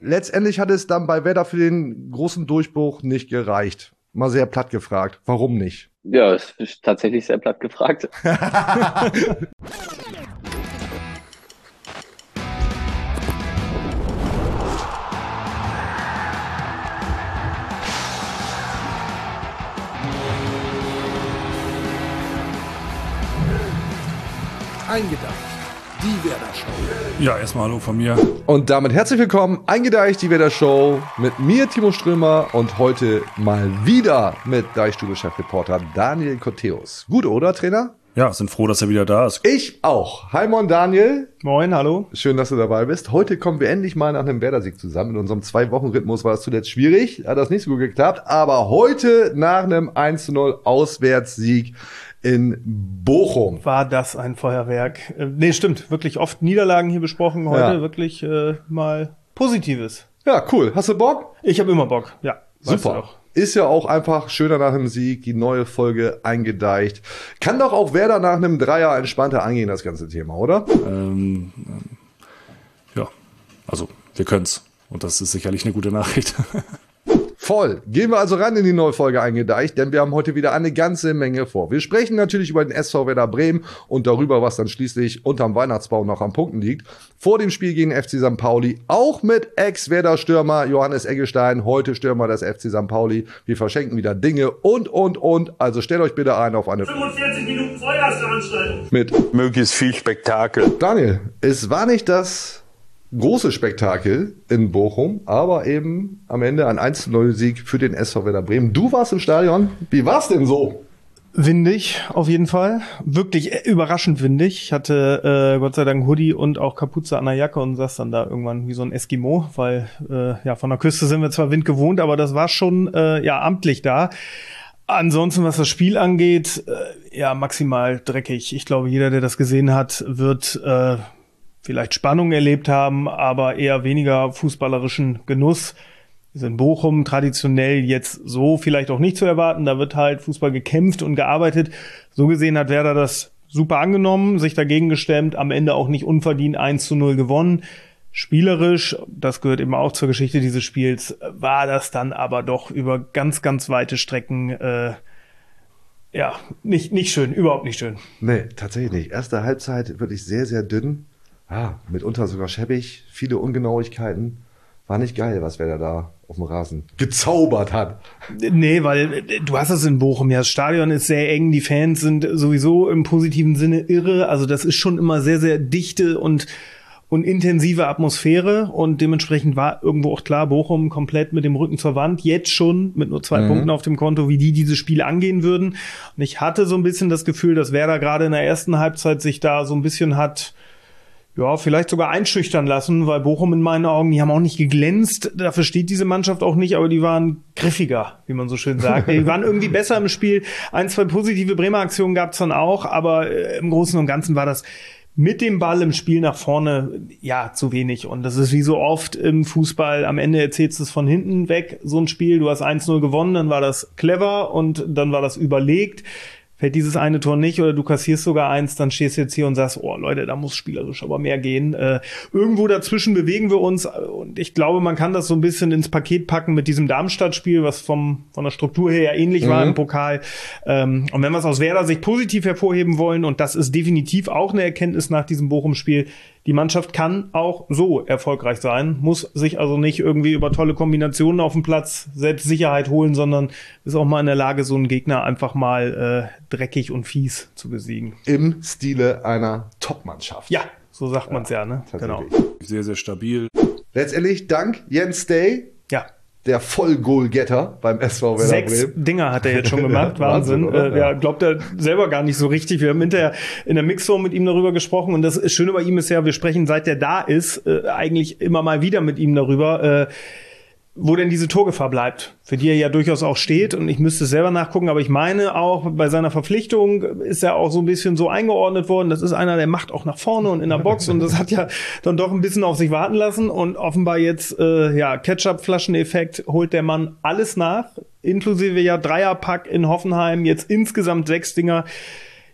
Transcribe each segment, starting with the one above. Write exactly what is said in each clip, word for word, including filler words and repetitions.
Letztendlich hat es dann bei Werder für den großen Durchbruch nicht gereicht. Mal sehr platt gefragt. Warum nicht? Ja, es ist tatsächlich sehr platt gefragt. Eingedacht. Die Werder Show. Ja, erstmal hallo von mir. Und damit herzlich willkommen, Eingedeicht, die Werder Show. Mit mir, Timo Strömer, und heute mal wieder mit Deichstube-Chefreporter Daniel Kotteus. Gut, oder, Trainer? Ja, sind froh, dass er wieder da ist. Ich auch. Hi, moin, Daniel. Moin, hallo. Schön, dass du dabei bist. Heute kommen wir endlich mal nach einem Werder-Sieg zusammen. In unserem Zwei-Wochen-Rhythmus war das zuletzt schwierig, hat das nicht so gut geklappt. Aber heute nach einem eins zu null Auswärtssieg in Bochum. War das ein Feuerwerk? Äh, nee, stimmt. Wirklich oft Niederlagen hier besprochen. Heute Ja. wirklich äh, mal Positives. Ja, cool. Hast du Bock? Ich habe immer Bock, ja. Weißt Super. du doch. Ist ja auch einfach schöner nach dem Sieg, die neue Folge eingedeicht. Kann doch auch Werder nach einem Dreier entspannter angehen, das ganze Thema, oder? Ähm, ähm, ja, also wir können's. Und das ist sicherlich eine gute Nachricht. Voll. Gehen wir also ran in die neue Folge eingedeicht, denn wir haben heute wieder eine ganze Menge vor. Wir sprechen natürlich über den S V Werder Bremen und darüber, was dann schließlich unterm Weihnachtsbaum noch am Punkten liegt. Vor dem Spiel gegen F C Sankt Pauli, auch mit Ex-Werder-Stürmer Johannes Eggestein, heute Stürmer des F C Sankt Pauli. Wir verschenken wieder Dinge und, und, und. Also stellt euch bitte ein auf eine fünfundvierzig Minuten Feuerveranstaltung mit Möglichst viel Spektakel. Daniel. Es war nicht das große Spektakel in Bochum, aber eben am Ende ein eins zu null Sieg für den S V Werder Bremen. Du warst im Stadion. Wie war's denn so? Windig, auf jeden Fall. Wirklich äh, überraschend windig. Ich hatte äh, Gott sei Dank Hoodie und auch Kapuze an der Jacke und saß dann da irgendwann wie so ein Eskimo, weil äh, ja von der Küste sind wir zwar Wind gewohnt, aber das war schon äh, ja amtlich da. Ansonsten, was das Spiel angeht, äh, ja maximal dreckig. Ich glaube, jeder, der das gesehen hat, wird äh, vielleicht Spannung erlebt haben, aber eher weniger fußballerischen Genuss. Ist in Bochum traditionell jetzt so vielleicht auch nicht zu erwarten. Da wird halt Fußball gekämpft und gearbeitet. So gesehen hat Werder das super angenommen, sich dagegen gestemmt, am Ende auch nicht unverdient eins zu null gewonnen. Spielerisch, das gehört eben auch zur Geschichte dieses Spiels, war das dann aber doch über ganz, ganz weite Strecken äh, ja nicht, nicht schön, überhaupt nicht schön. Nee, tatsächlich nicht. Erste Halbzeit wirklich sehr, sehr dünn. Ja, mitunter sogar schäbig, viele Ungenauigkeiten. War nicht geil, was Werder da auf dem Rasen gezaubert hat. Nee, weil äh, du hast es in Bochum, ja, das Stadion ist sehr eng, die Fans sind sowieso im positiven Sinne irre. Also das ist schon immer sehr, sehr dichte und, und intensive Atmosphäre. Und dementsprechend war irgendwo auch klar, Bochum komplett mit dem Rücken zur Wand. Jetzt schon mit nur zwei mhm. Punkten auf dem Konto, wie die dieses Spiel angehen würden. Und ich hatte so ein bisschen das Gefühl, dass Werder gerade in der ersten Halbzeit sich da so ein bisschen hat ja, vielleicht sogar einschüchtern lassen, weil Bochum in meinen Augen, die haben auch nicht geglänzt, dafür steht diese Mannschaft auch nicht, aber die waren griffiger, wie man so schön sagt. Die waren irgendwie besser im Spiel. Ein, zwei positive Bremer Aktionen gab's dann auch, aber äh, im Großen und Ganzen war das mit dem Ball im Spiel nach vorne, ja, zu wenig. Und das ist wie so oft im Fußball, am Ende erzählst du es von hinten weg, so ein Spiel, du hast eins null gewonnen, dann war das clever und dann war das überlegt. Fällt dieses eine Tor nicht oder du kassierst sogar eins, dann stehst du jetzt hier und sagst, oh Leute, da muss spielerisch aber mehr gehen. Äh, irgendwo dazwischen bewegen wir uns und ich glaube, man kann das so ein bisschen ins Paket packen mit diesem Darmstadt-Spiel, was vom von der Struktur her ja ähnlich mhm. war im Pokal. Ähm, und wenn wir es aus Werder Sicht positiv hervorheben wollen, und das ist definitiv auch eine Erkenntnis nach diesem Bochum-Spiel, die Mannschaft kann auch so erfolgreich sein, muss sich also nicht irgendwie über tolle Kombinationen auf dem Platz selbst Sicherheit holen, sondern ist auch mal in der Lage, so einen Gegner einfach mal äh, dreckig und fies zu besiegen. Im Stile einer Top-Mannschaft. Ja, so sagt man es ja, ne? Genau. Sehr, sehr stabil. Letztendlich dank Jens Stay, ja. der Vollgoal-Getter beim S V Werder Sechs Bremen. Dinger hat er jetzt schon gemacht, Wahnsinn. Wahnsinn, äh, ja, glaubt er selber gar nicht so richtig. Wir haben hinterher in der Mixform mit ihm darüber gesprochen und das Schöne bei ihm ist ja, wir sprechen, seit er da ist, äh, eigentlich immer mal wieder mit ihm darüber, äh, wo denn diese Torgefahr bleibt, für die er ja durchaus auch steht. Und ich müsste es selber nachgucken, aber ich meine auch, bei seiner Verpflichtung ist er auch so ein bisschen so eingeordnet worden. Das ist einer, der macht auch nach vorne und in der Box und das hat ja dann doch ein bisschen auf sich warten lassen. Und offenbar jetzt, äh, ja, Ketchup-Flaschen-Effekt holt der Mann alles nach, inklusive ja Dreierpack in Hoffenheim, jetzt insgesamt sechs Dinger.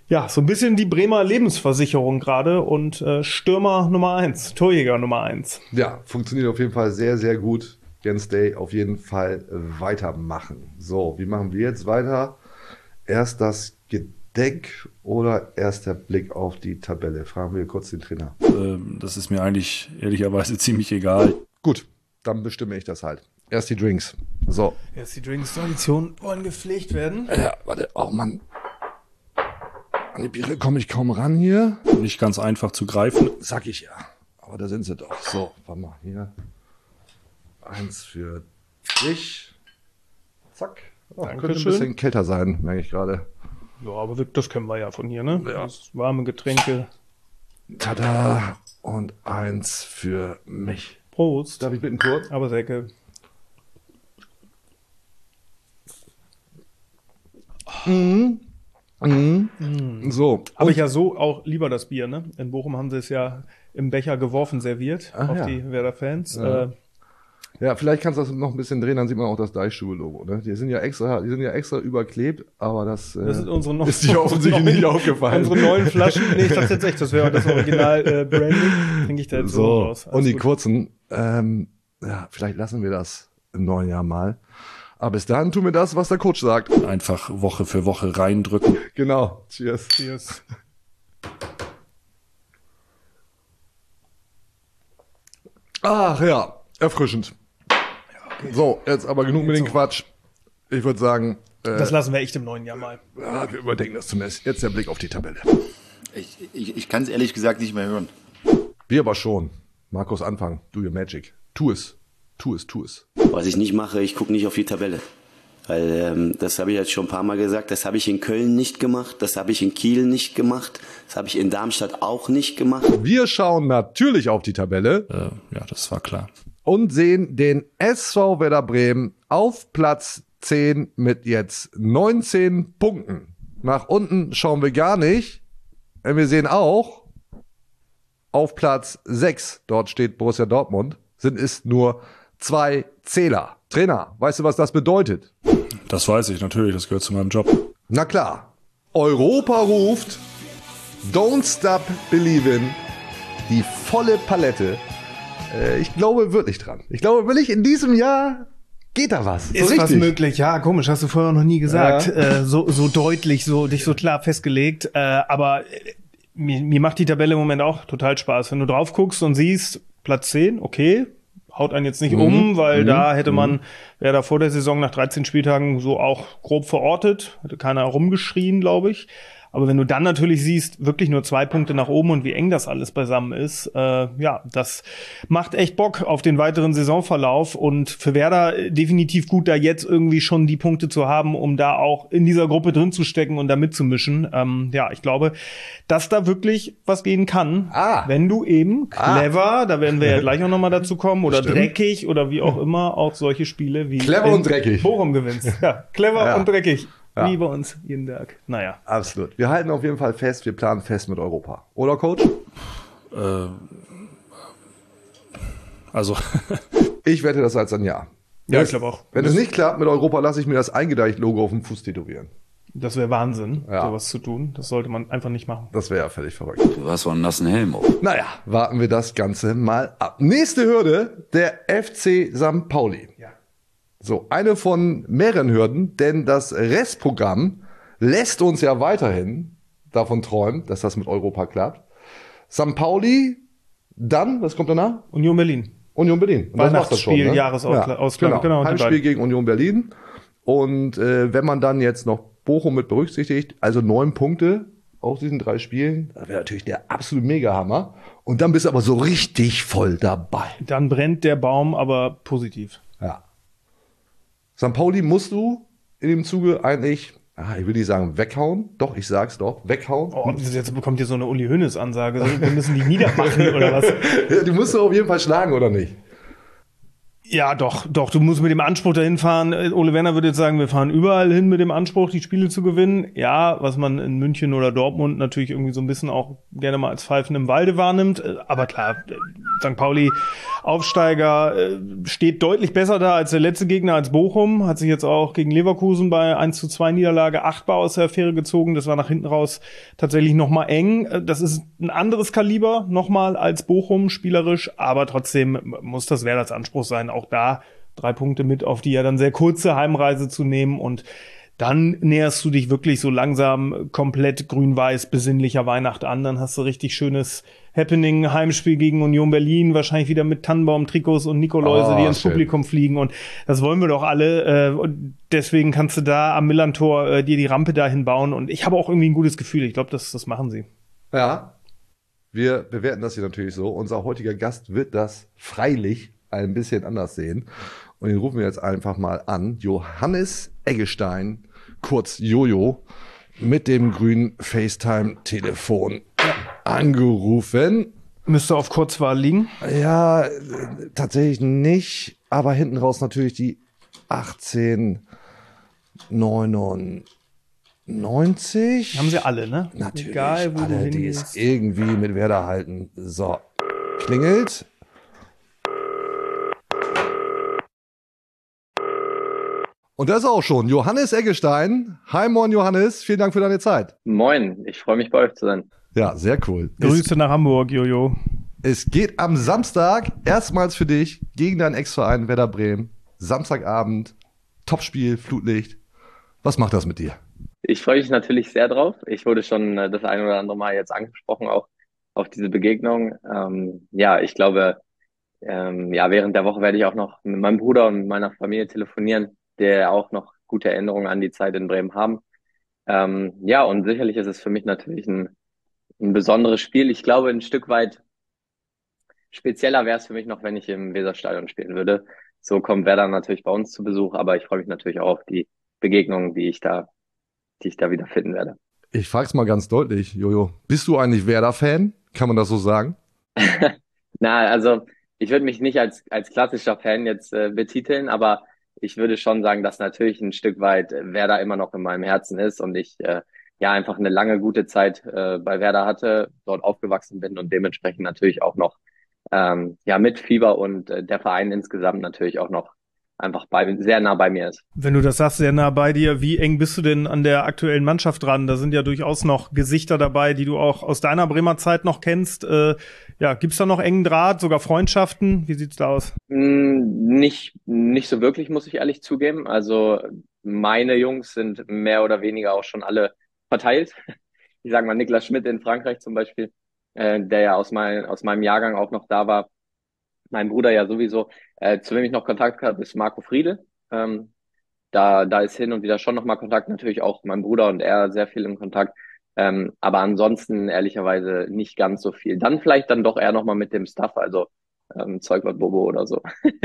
Ja, so ein bisschen die Bremer Lebensversicherung gerade und äh, Stürmer Nummer eins, Torjäger Nummer eins. Ja, funktioniert auf jeden Fall sehr, sehr gut. Jens Day auf jeden Fall weitermachen. So, wie machen wir jetzt weiter? Erst das Gedeck oder erst der Blick auf die Tabelle? Fragen wir kurz den Trainer. Ähm, das ist mir eigentlich ehrlicherweise ziemlich egal. Gut, dann bestimme ich das halt. Erst die Drinks. So. Erst die Drinks-Tradition wollen gepflegt werden. Ja, warte, oh Mann. An die Biere komme ich kaum ran hier. Nicht ganz einfach zu greifen. Sag ich ja. Aber da sind sie doch. So, warte mal hier. Eins für dich. Zack. Oh, könnte ein bisschen kälter sein, merke ich gerade. Ja, aber das können wir ja von hier, ne? Ja. Das warme Getränke. Tada. Und eins für mich. Prost. Darf ich bitten kurz? Aber Säcke. Mhm. Mhm. Mhm. So. Aber ich ja so auch lieber das Bier, ne? In Bochum haben sie es ja im Becher geworfen serviert Ach, auf ja. die Werder-Fans. Ja. Äh, Ja, vielleicht kannst du das noch ein bisschen drehen, dann sieht man auch das Deichstube-Logo. Ne? Die sind ja extra, die sind ja extra überklebt, aber das, äh, das ist unsere neuen, ist dir offensichtlich nicht aufgefallen. Unsere neuen Flaschen. Nee, ich dachte jetzt echt, das wäre das Original-Branding. Äh, Trinke ich da jetzt so, so raus. Alles und die gut. kurzen, ähm, ja, vielleicht lassen wir das im neuen Jahr mal. Aber bis dahin tun wir das, was der Coach sagt. Einfach Woche für Woche reindrücken. Genau. Cheers. Cheers. Ach ja, erfrischend. So, jetzt aber genug mit dem so. Quatsch. Ich würde sagen, äh, Das lassen wir echt im neuen Jahr mal. ja, wir überdenken das zunächst. Jetzt der Blick auf die Tabelle. Ich, ich, ich kann es ehrlich gesagt nicht mehr hören. Wir aber schon. Markus, Anfang. Do your magic. Tu es. Tu es, tu es. Was ich nicht mache, ich gucke nicht auf die Tabelle. Weil ähm, das habe ich jetzt schon ein paar Mal gesagt, das habe ich in Köln nicht gemacht, das habe ich in Kiel nicht gemacht, das habe ich in Darmstadt auch nicht gemacht. Wir schauen natürlich auf die Tabelle Äh, ja, das war klar. und sehen den S V Werder Bremen auf Platz zehn mit jetzt neunzehn Punkten. Nach unten schauen wir gar nicht. Und wir sehen auch auf Platz sechs, dort steht Borussia Dortmund, sind es nur zwei Zähler. Trainer, weißt du, was das bedeutet? Das weiß ich natürlich, das gehört zu meinem Job. Na klar, Europa ruft, Don't Stop Believin', die volle Palette. Äh, ich glaube wirklich dran. Ich glaube wirklich, in diesem Jahr geht da was. Ist so was möglich, ja, komisch, hast du vorher noch nie gesagt. Ja. Äh, so, so deutlich, so dich so klar festgelegt. Äh, aber äh, mir, mir macht die Tabelle im Moment auch total Spaß. Wenn du drauf guckst und siehst, Platz zehn, okay, haut einen jetzt nicht Mhm. um, weil Mhm. da hätte man, Mhm. wäre da vor der Saison nach dreizehn Spieltagen so auch grob verortet, hätte keiner rumgeschrien, glaube ich. Aber wenn du dann natürlich siehst, wirklich nur zwei Punkte nach oben und wie eng das alles beisammen ist, äh, ja, das macht echt Bock auf den weiteren Saisonverlauf und für Werder definitiv gut, da jetzt irgendwie schon die Punkte zu haben, um da auch in dieser Gruppe drin zu stecken und da mitzumischen. Ähm, ja, ich glaube, dass da wirklich was gehen kann, Ah. wenn du eben clever, da werden wir ja gleich auch nochmal dazu kommen, oder Stimmt. dreckig oder wie auch immer, auch solche Spiele wie Clever in und dreckig. Bochum gewinnst. Ja, clever Ja. und dreckig. Ja. Wie bei uns jeden Tag. Naja. Absolut. Wir halten auf jeden Fall fest, wir planen fest mit Europa. Oder, Coach? Äh, also, Ich wette das als ein Ja. Ja, Wenn ich glaube auch. Wenn es nicht klappt mit Europa, lasse ich mir das Eingedeicht-Logo auf dem Fuß tätowieren. Das wäre Wahnsinn, Ja. sowas zu tun. Das sollte man einfach nicht machen. Das wäre ja völlig verrückt. Du hast so einen nassen Helm auf. Naja, warten wir das Ganze mal ab. Nächste Hürde, der F C Sankt Pauli. Ja. So, eine von mehreren Hürden, denn das Restprogramm lässt uns ja weiterhin davon träumen, dass das mit Europa klappt. Sankt Pauli, dann, was kommt danach? Union Berlin. Union Berlin. Und das war's dann schon, Weihnachtsspiel, ne? Jahresausklang, genau. genau, die Heimspiel beiden. gegen Union Berlin. Und äh, wenn man dann jetzt noch Bochum mit berücksichtigt, also neun Punkte aus diesen drei Spielen, das wäre natürlich der absolute Mega-Hammer. Und dann bist du aber so richtig voll dabei. Dann brennt der Baum, aber positiv. Ja. Sankt Pauli musst du in dem Zuge eigentlich, ah, ich will nicht sagen weghauen, doch, ich sag's doch, weghauen. Oh, jetzt bekommt hier so eine Uli Hoeneß-Ansage. So, wir müssen die niedermachen oder was? Ja, die musst du auf jeden Fall schlagen, oder nicht? Ja, doch, doch, du musst mit dem Anspruch dahin fahren. Ole Werner würde jetzt sagen, wir fahren überall hin mit dem Anspruch, die Spiele zu gewinnen. Ja, was man in München oder Dortmund natürlich irgendwie so ein bisschen auch gerne mal als Pfeifen im Walde wahrnimmt. Aber klar, Sankt Pauli Aufsteiger steht deutlich besser da als der letzte Gegner, als Bochum. Hat sich jetzt auch gegen Leverkusen bei eins zu zwei Niederlage achtbar aus der Affäre gezogen. Das war nach hinten raus tatsächlich nochmal eng. Das ist ein anderes Kaliber nochmal als Bochum spielerisch, aber trotzdem muss das Werders Anspruch sein, auch da drei Punkte mit auf die ja dann sehr kurze Heimreise zu nehmen, und dann näherst du dich wirklich so langsam komplett grün-weiß besinnlicher Weihnacht an. Dann hast du richtig schönes Happening, Heimspiel gegen Union Berlin, wahrscheinlich wieder mit Tannenbaum-Trikots und Nikoläuse, oh, die ins schön. Publikum fliegen, und das wollen wir doch alle. Und deswegen kannst du da am Millerntor dir die Rampe dahin bauen, und ich habe auch irgendwie ein gutes Gefühl. Ich glaube, das, das machen sie. Ja, wir bewerten das hier natürlich so. Unser heutiger Gast wird das freilich ein bisschen anders sehen. Und den rufen wir jetzt einfach mal an. Johannes Eggestein, kurz Jojo, mit dem grünen FaceTime-Telefon angerufen. Müsste auf Kurzwahl liegen? Ja, tatsächlich nicht. Aber hinten raus natürlich die achtzehn neunundneunzig. Haben sie alle, ne? Natürlich. Egal, wo alle, du die es irgendwie mit Werder halten. So, klingelt. Und das auch schon. Johannes Eggestein. Hi, moin Johannes. Vielen Dank für deine Zeit. Moin, ich freue mich, bei euch zu sein. Ja, sehr cool. Grüße es, nach Hamburg, Jojo. Es geht am Samstag erstmals für dich gegen deinen Ex-Verein Werder Bremen. Samstagabend, Topspiel, Flutlicht. Was macht das mit dir? Ich freue mich natürlich sehr drauf. Ich wurde schon das ein oder andere Mal jetzt angesprochen, auch auf diese Begegnung. Ähm, ja, ich glaube, ähm, ja, während der Woche werde ich auch noch mit meinem Bruder und meiner Familie telefonieren, der auch noch gute Erinnerungen an die Zeit in Bremen haben. Ähm, ja, und sicherlich ist es für mich natürlich ein, ein besonderes Spiel. Ich glaube, ein Stück weit spezieller wäre es für mich noch, wenn ich im Weserstadion spielen würde. So kommt Werder natürlich bei uns zu Besuch, aber ich freue mich natürlich auch auf die Begegnungen, die ich da, die ich da wieder finden werde. Ich frage es mal ganz deutlich, Jojo. Bist du eigentlich Werder-Fan? Kann man das so sagen? Na, also ich würde mich nicht als, als klassischer Fan jetzt äh, betiteln, aber ich würde schon sagen, dass natürlich ein Stück weit Werder immer noch in meinem Herzen ist und ich äh, ja einfach eine lange, gute Zeit äh, bei Werder hatte, dort aufgewachsen bin und dementsprechend natürlich auch noch ähm, ja mit Fieber und äh, der Verein insgesamt natürlich auch noch einfach bei, sehr nah bei mir ist. Wenn du das sagst, sehr nah bei dir, wie eng bist du denn an der aktuellen Mannschaft dran? Da sind ja durchaus noch Gesichter dabei, die du auch aus deiner Bremer Zeit noch kennst. Äh, ja, gibt's da noch engen Draht, sogar Freundschaften? Wie sieht's da aus? Nicht, nicht so wirklich, muss ich ehrlich zugeben. Also meine Jungs sind mehr oder weniger auch schon alle verteilt. Ich sage mal Niklas Schmidt in Frankreich zum Beispiel, äh, der ja aus, mein, aus meinem Jahrgang auch noch da war. Mein Bruder ja sowieso. Äh, zu wem ich noch Kontakt habe, ist Marco Friedl. Ähm, da, da ist hin und wieder schon nochmal Kontakt. Natürlich auch mein Bruder und er sehr viel im Kontakt. Ähm, aber ansonsten ehrlicherweise nicht ganz so viel. Dann vielleicht dann doch eher nochmal mit dem Staff, also ähm, Zeugwart Bobo oder so.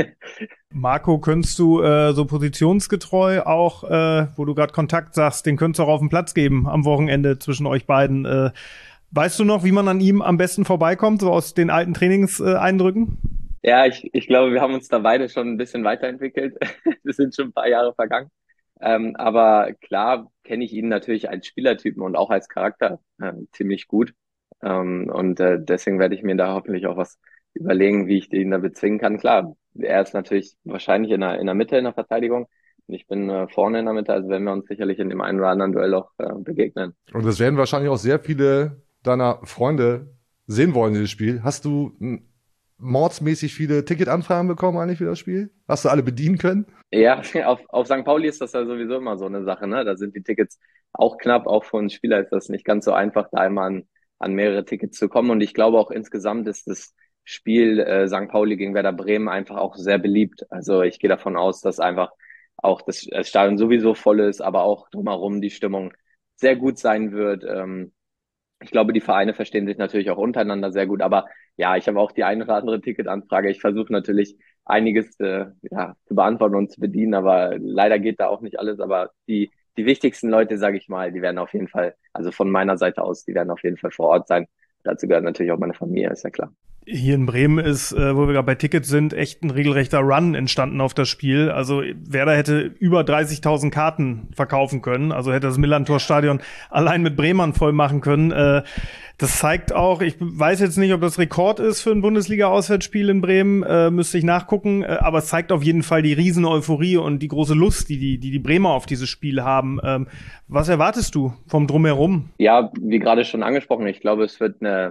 Marco, könntest du äh, so positionsgetreu auch, äh, wo du gerade Kontakt sagst, den könntest du auch auf den Platz geben am Wochenende zwischen euch beiden. Äh, weißt du noch, wie man an ihm am besten vorbeikommt, so aus den alten Trainingseindrücken? Äh, Ja, ich, ich glaube, wir haben uns da beide schon ein bisschen weiterentwickelt. Es sind schon ein paar Jahre vergangen. Ähm, aber klar kenne ich ihn natürlich als Spielertypen und auch als Charakter äh, ziemlich gut. Ähm, und äh, deswegen werde ich mir da hoffentlich auch was überlegen, wie ich ihn da bezwingen kann. Klar, er ist natürlich wahrscheinlich in der, in der Mitte in der Verteidigung. Und ich bin äh, vorne in der Mitte, also werden wir uns sicherlich in dem einen oder anderen Duell auch äh, begegnen. Und das werden wahrscheinlich auch sehr viele deiner Freunde sehen wollen, dieses Spiel. Hast du ein mordsmäßig viele Ticketanfragen bekommen eigentlich für das Spiel? Hast du alle bedienen können? Ja, auf, auf Sankt Pauli ist das ja sowieso immer so eine Sache, ne? Da sind die Tickets auch knapp, auch für uns Spieler ist das nicht ganz so einfach, da einmal an, an mehrere Tickets zu kommen. Und ich glaube auch insgesamt ist das Spiel äh, Sankt Pauli gegen Werder Bremen einfach auch sehr beliebt. Also ich gehe davon aus, dass einfach auch das, das Stadion sowieso voll ist, aber auch drumherum die Stimmung sehr gut sein wird. Ähm, Ich glaube, die Vereine verstehen sich natürlich auch untereinander sehr gut, aber ja, ich habe auch die eine oder andere Ticketanfrage. Ich versuche natürlich einiges äh, ja, zu beantworten und zu bedienen, aber leider geht da auch nicht alles. Aber die die wichtigsten Leute, sage ich mal, die werden auf jeden Fall, also von meiner Seite aus, die werden auf jeden Fall vor Ort sein. Dazu gehört natürlich auch meine Familie, ist ja klar. Hier in Bremen ist, äh, wo wir gerade bei Tickets sind, echt ein regelrechter Run entstanden auf das Spiel. Also Werder hätte über dreißigtausend Karten verkaufen können. Also hätte das Millantor-Stadion allein mit Bremern voll machen können. Äh, das zeigt auch, ich weiß jetzt nicht, ob das Rekord ist für ein Bundesliga-Auswärtsspiel in Bremen, äh, müsste ich nachgucken. Äh, aber es zeigt auf jeden Fall die riesen Euphorie und die große Lust, die die, die, die Bremer auf dieses Spiel haben. Ähm, was erwartest du vom Drumherum? Ja, wie gerade schon angesprochen, ich glaube, es wird eine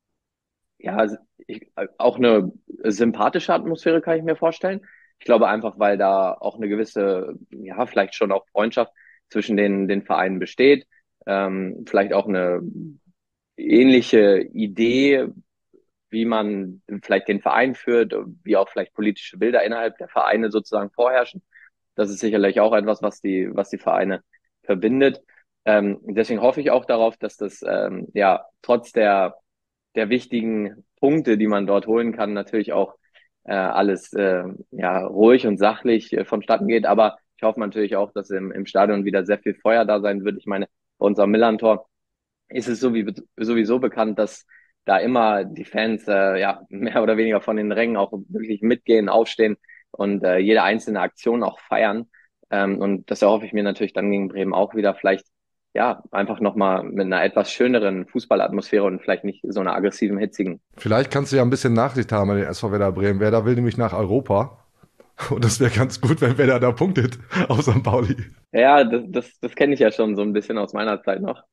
Ja, ich, auch eine sympathische Atmosphäre kann ich mir vorstellen. Ich glaube einfach, weil da auch eine gewisse, ja, vielleicht schon auch Freundschaft zwischen den, den Vereinen besteht. Ähm, vielleicht auch eine ähnliche Idee, wie man vielleicht den Verein führt, wie auch vielleicht politische Bilder innerhalb der Vereine sozusagen vorherrschen. Das ist sicherlich auch etwas, was die, was die Vereine verbindet. Ähm, deswegen hoffe ich auch darauf, dass das, ähm, ja, trotz der der wichtigen Punkte, die man dort holen kann, natürlich auch äh, alles äh, ja ruhig und sachlich äh, vonstatten geht. Aber ich hoffe natürlich auch, dass im, im Stadion wieder sehr viel Feuer da sein wird. Ich meine, bei uns am Millantor ist es so wie, sowieso bekannt, dass da immer die Fans äh, ja mehr oder weniger von den Rängen auch wirklich mitgehen, aufstehen und äh, jede einzelne Aktion auch feiern. Ähm, und das erhoffe ich mir natürlich dann gegen Bremen auch wieder. Vielleicht ja, einfach nochmal mit einer etwas schöneren Fußballatmosphäre und vielleicht nicht so einer aggressiven, hitzigen. Vielleicht kannst du ja ein bisschen Nachsicht haben an den S V Werder Bremen. Werder will nämlich nach Europa. Und das wäre ganz gut, wenn Werder da punktet auf Sankt Pauli. Ja, das, das, das kenne ich ja schon so ein bisschen aus meiner Zeit noch.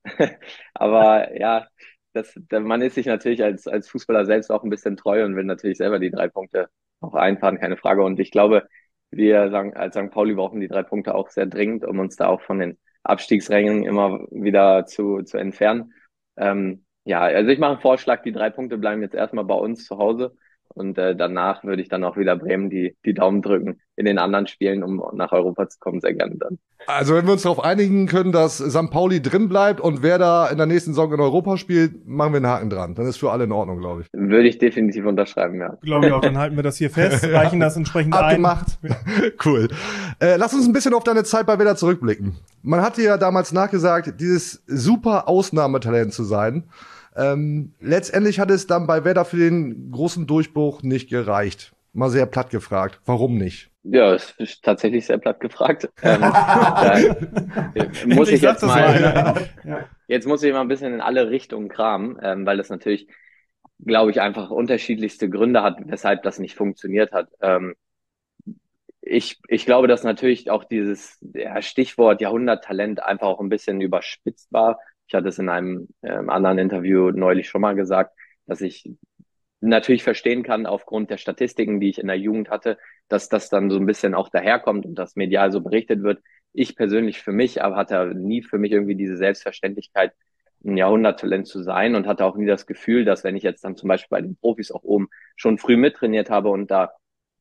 Aber ja, das, man ist sich natürlich als, als Fußballer selbst auch ein bisschen treu und will natürlich selber die drei Punkte auch einfahren, keine Frage. Und ich glaube, wir sagen, als Sankt Pauli brauchen die drei Punkte auch sehr dringend, um uns da auch von den Abstiegsrängen immer wieder zu, zu entfernen. Ähm, ja, also ich mache einen Vorschlag, die drei Punkte bleiben jetzt erstmal bei uns zu Hause und äh, danach würde ich dann auch wieder Bremen die, die Daumen drücken in den anderen Spielen, um nach Europa zu kommen, sehr gerne dann. Also wenn wir uns darauf einigen können, dass Sankt Pauli drin bleibt und wer da in der nächsten Saison in Europa spielt, machen wir einen Haken dran. Dann ist für alle in Ordnung, glaube ich. Würde ich definitiv unterschreiben, ja. Glaube ich auch, dann halten wir das hier fest, reichen das entsprechend Abgemacht. ein. Cool. Äh, lass uns ein bisschen auf deine Zeit bei Werder zurückblicken. Man hat dir ja damals nachgesagt, dieses super Ausnahmetalent zu sein. Ähm, letztendlich hat es dann bei Werder für den großen Durchbruch nicht gereicht. Mal sehr platt gefragt. Warum nicht? Ja, es ist tatsächlich sehr platt gefragt. Ähm, da muss ich jetzt mal, ja. jetzt muss ich mal ein bisschen in alle Richtungen kramen, ähm, weil das natürlich, glaube ich, einfach unterschiedlichste Gründe hat, weshalb das nicht funktioniert hat. Ähm, ich, ich glaube, dass natürlich auch dieses ja, Stichwort Jahrhunderttalent einfach auch ein bisschen überspitzt war. Ich hatte es in einem ähm, anderen Interview neulich schon mal gesagt, dass ich natürlich verstehen kann, aufgrund der Statistiken, die ich in der Jugend hatte, dass das dann so ein bisschen auch daherkommt und das medial so berichtet wird. Ich persönlich für mich, aber hatte nie für mich irgendwie diese Selbstverständlichkeit, ein Jahrhunderttalent zu sein und hatte auch nie das Gefühl, dass wenn ich jetzt dann zum Beispiel bei den Profis auch oben schon früh mittrainiert habe und da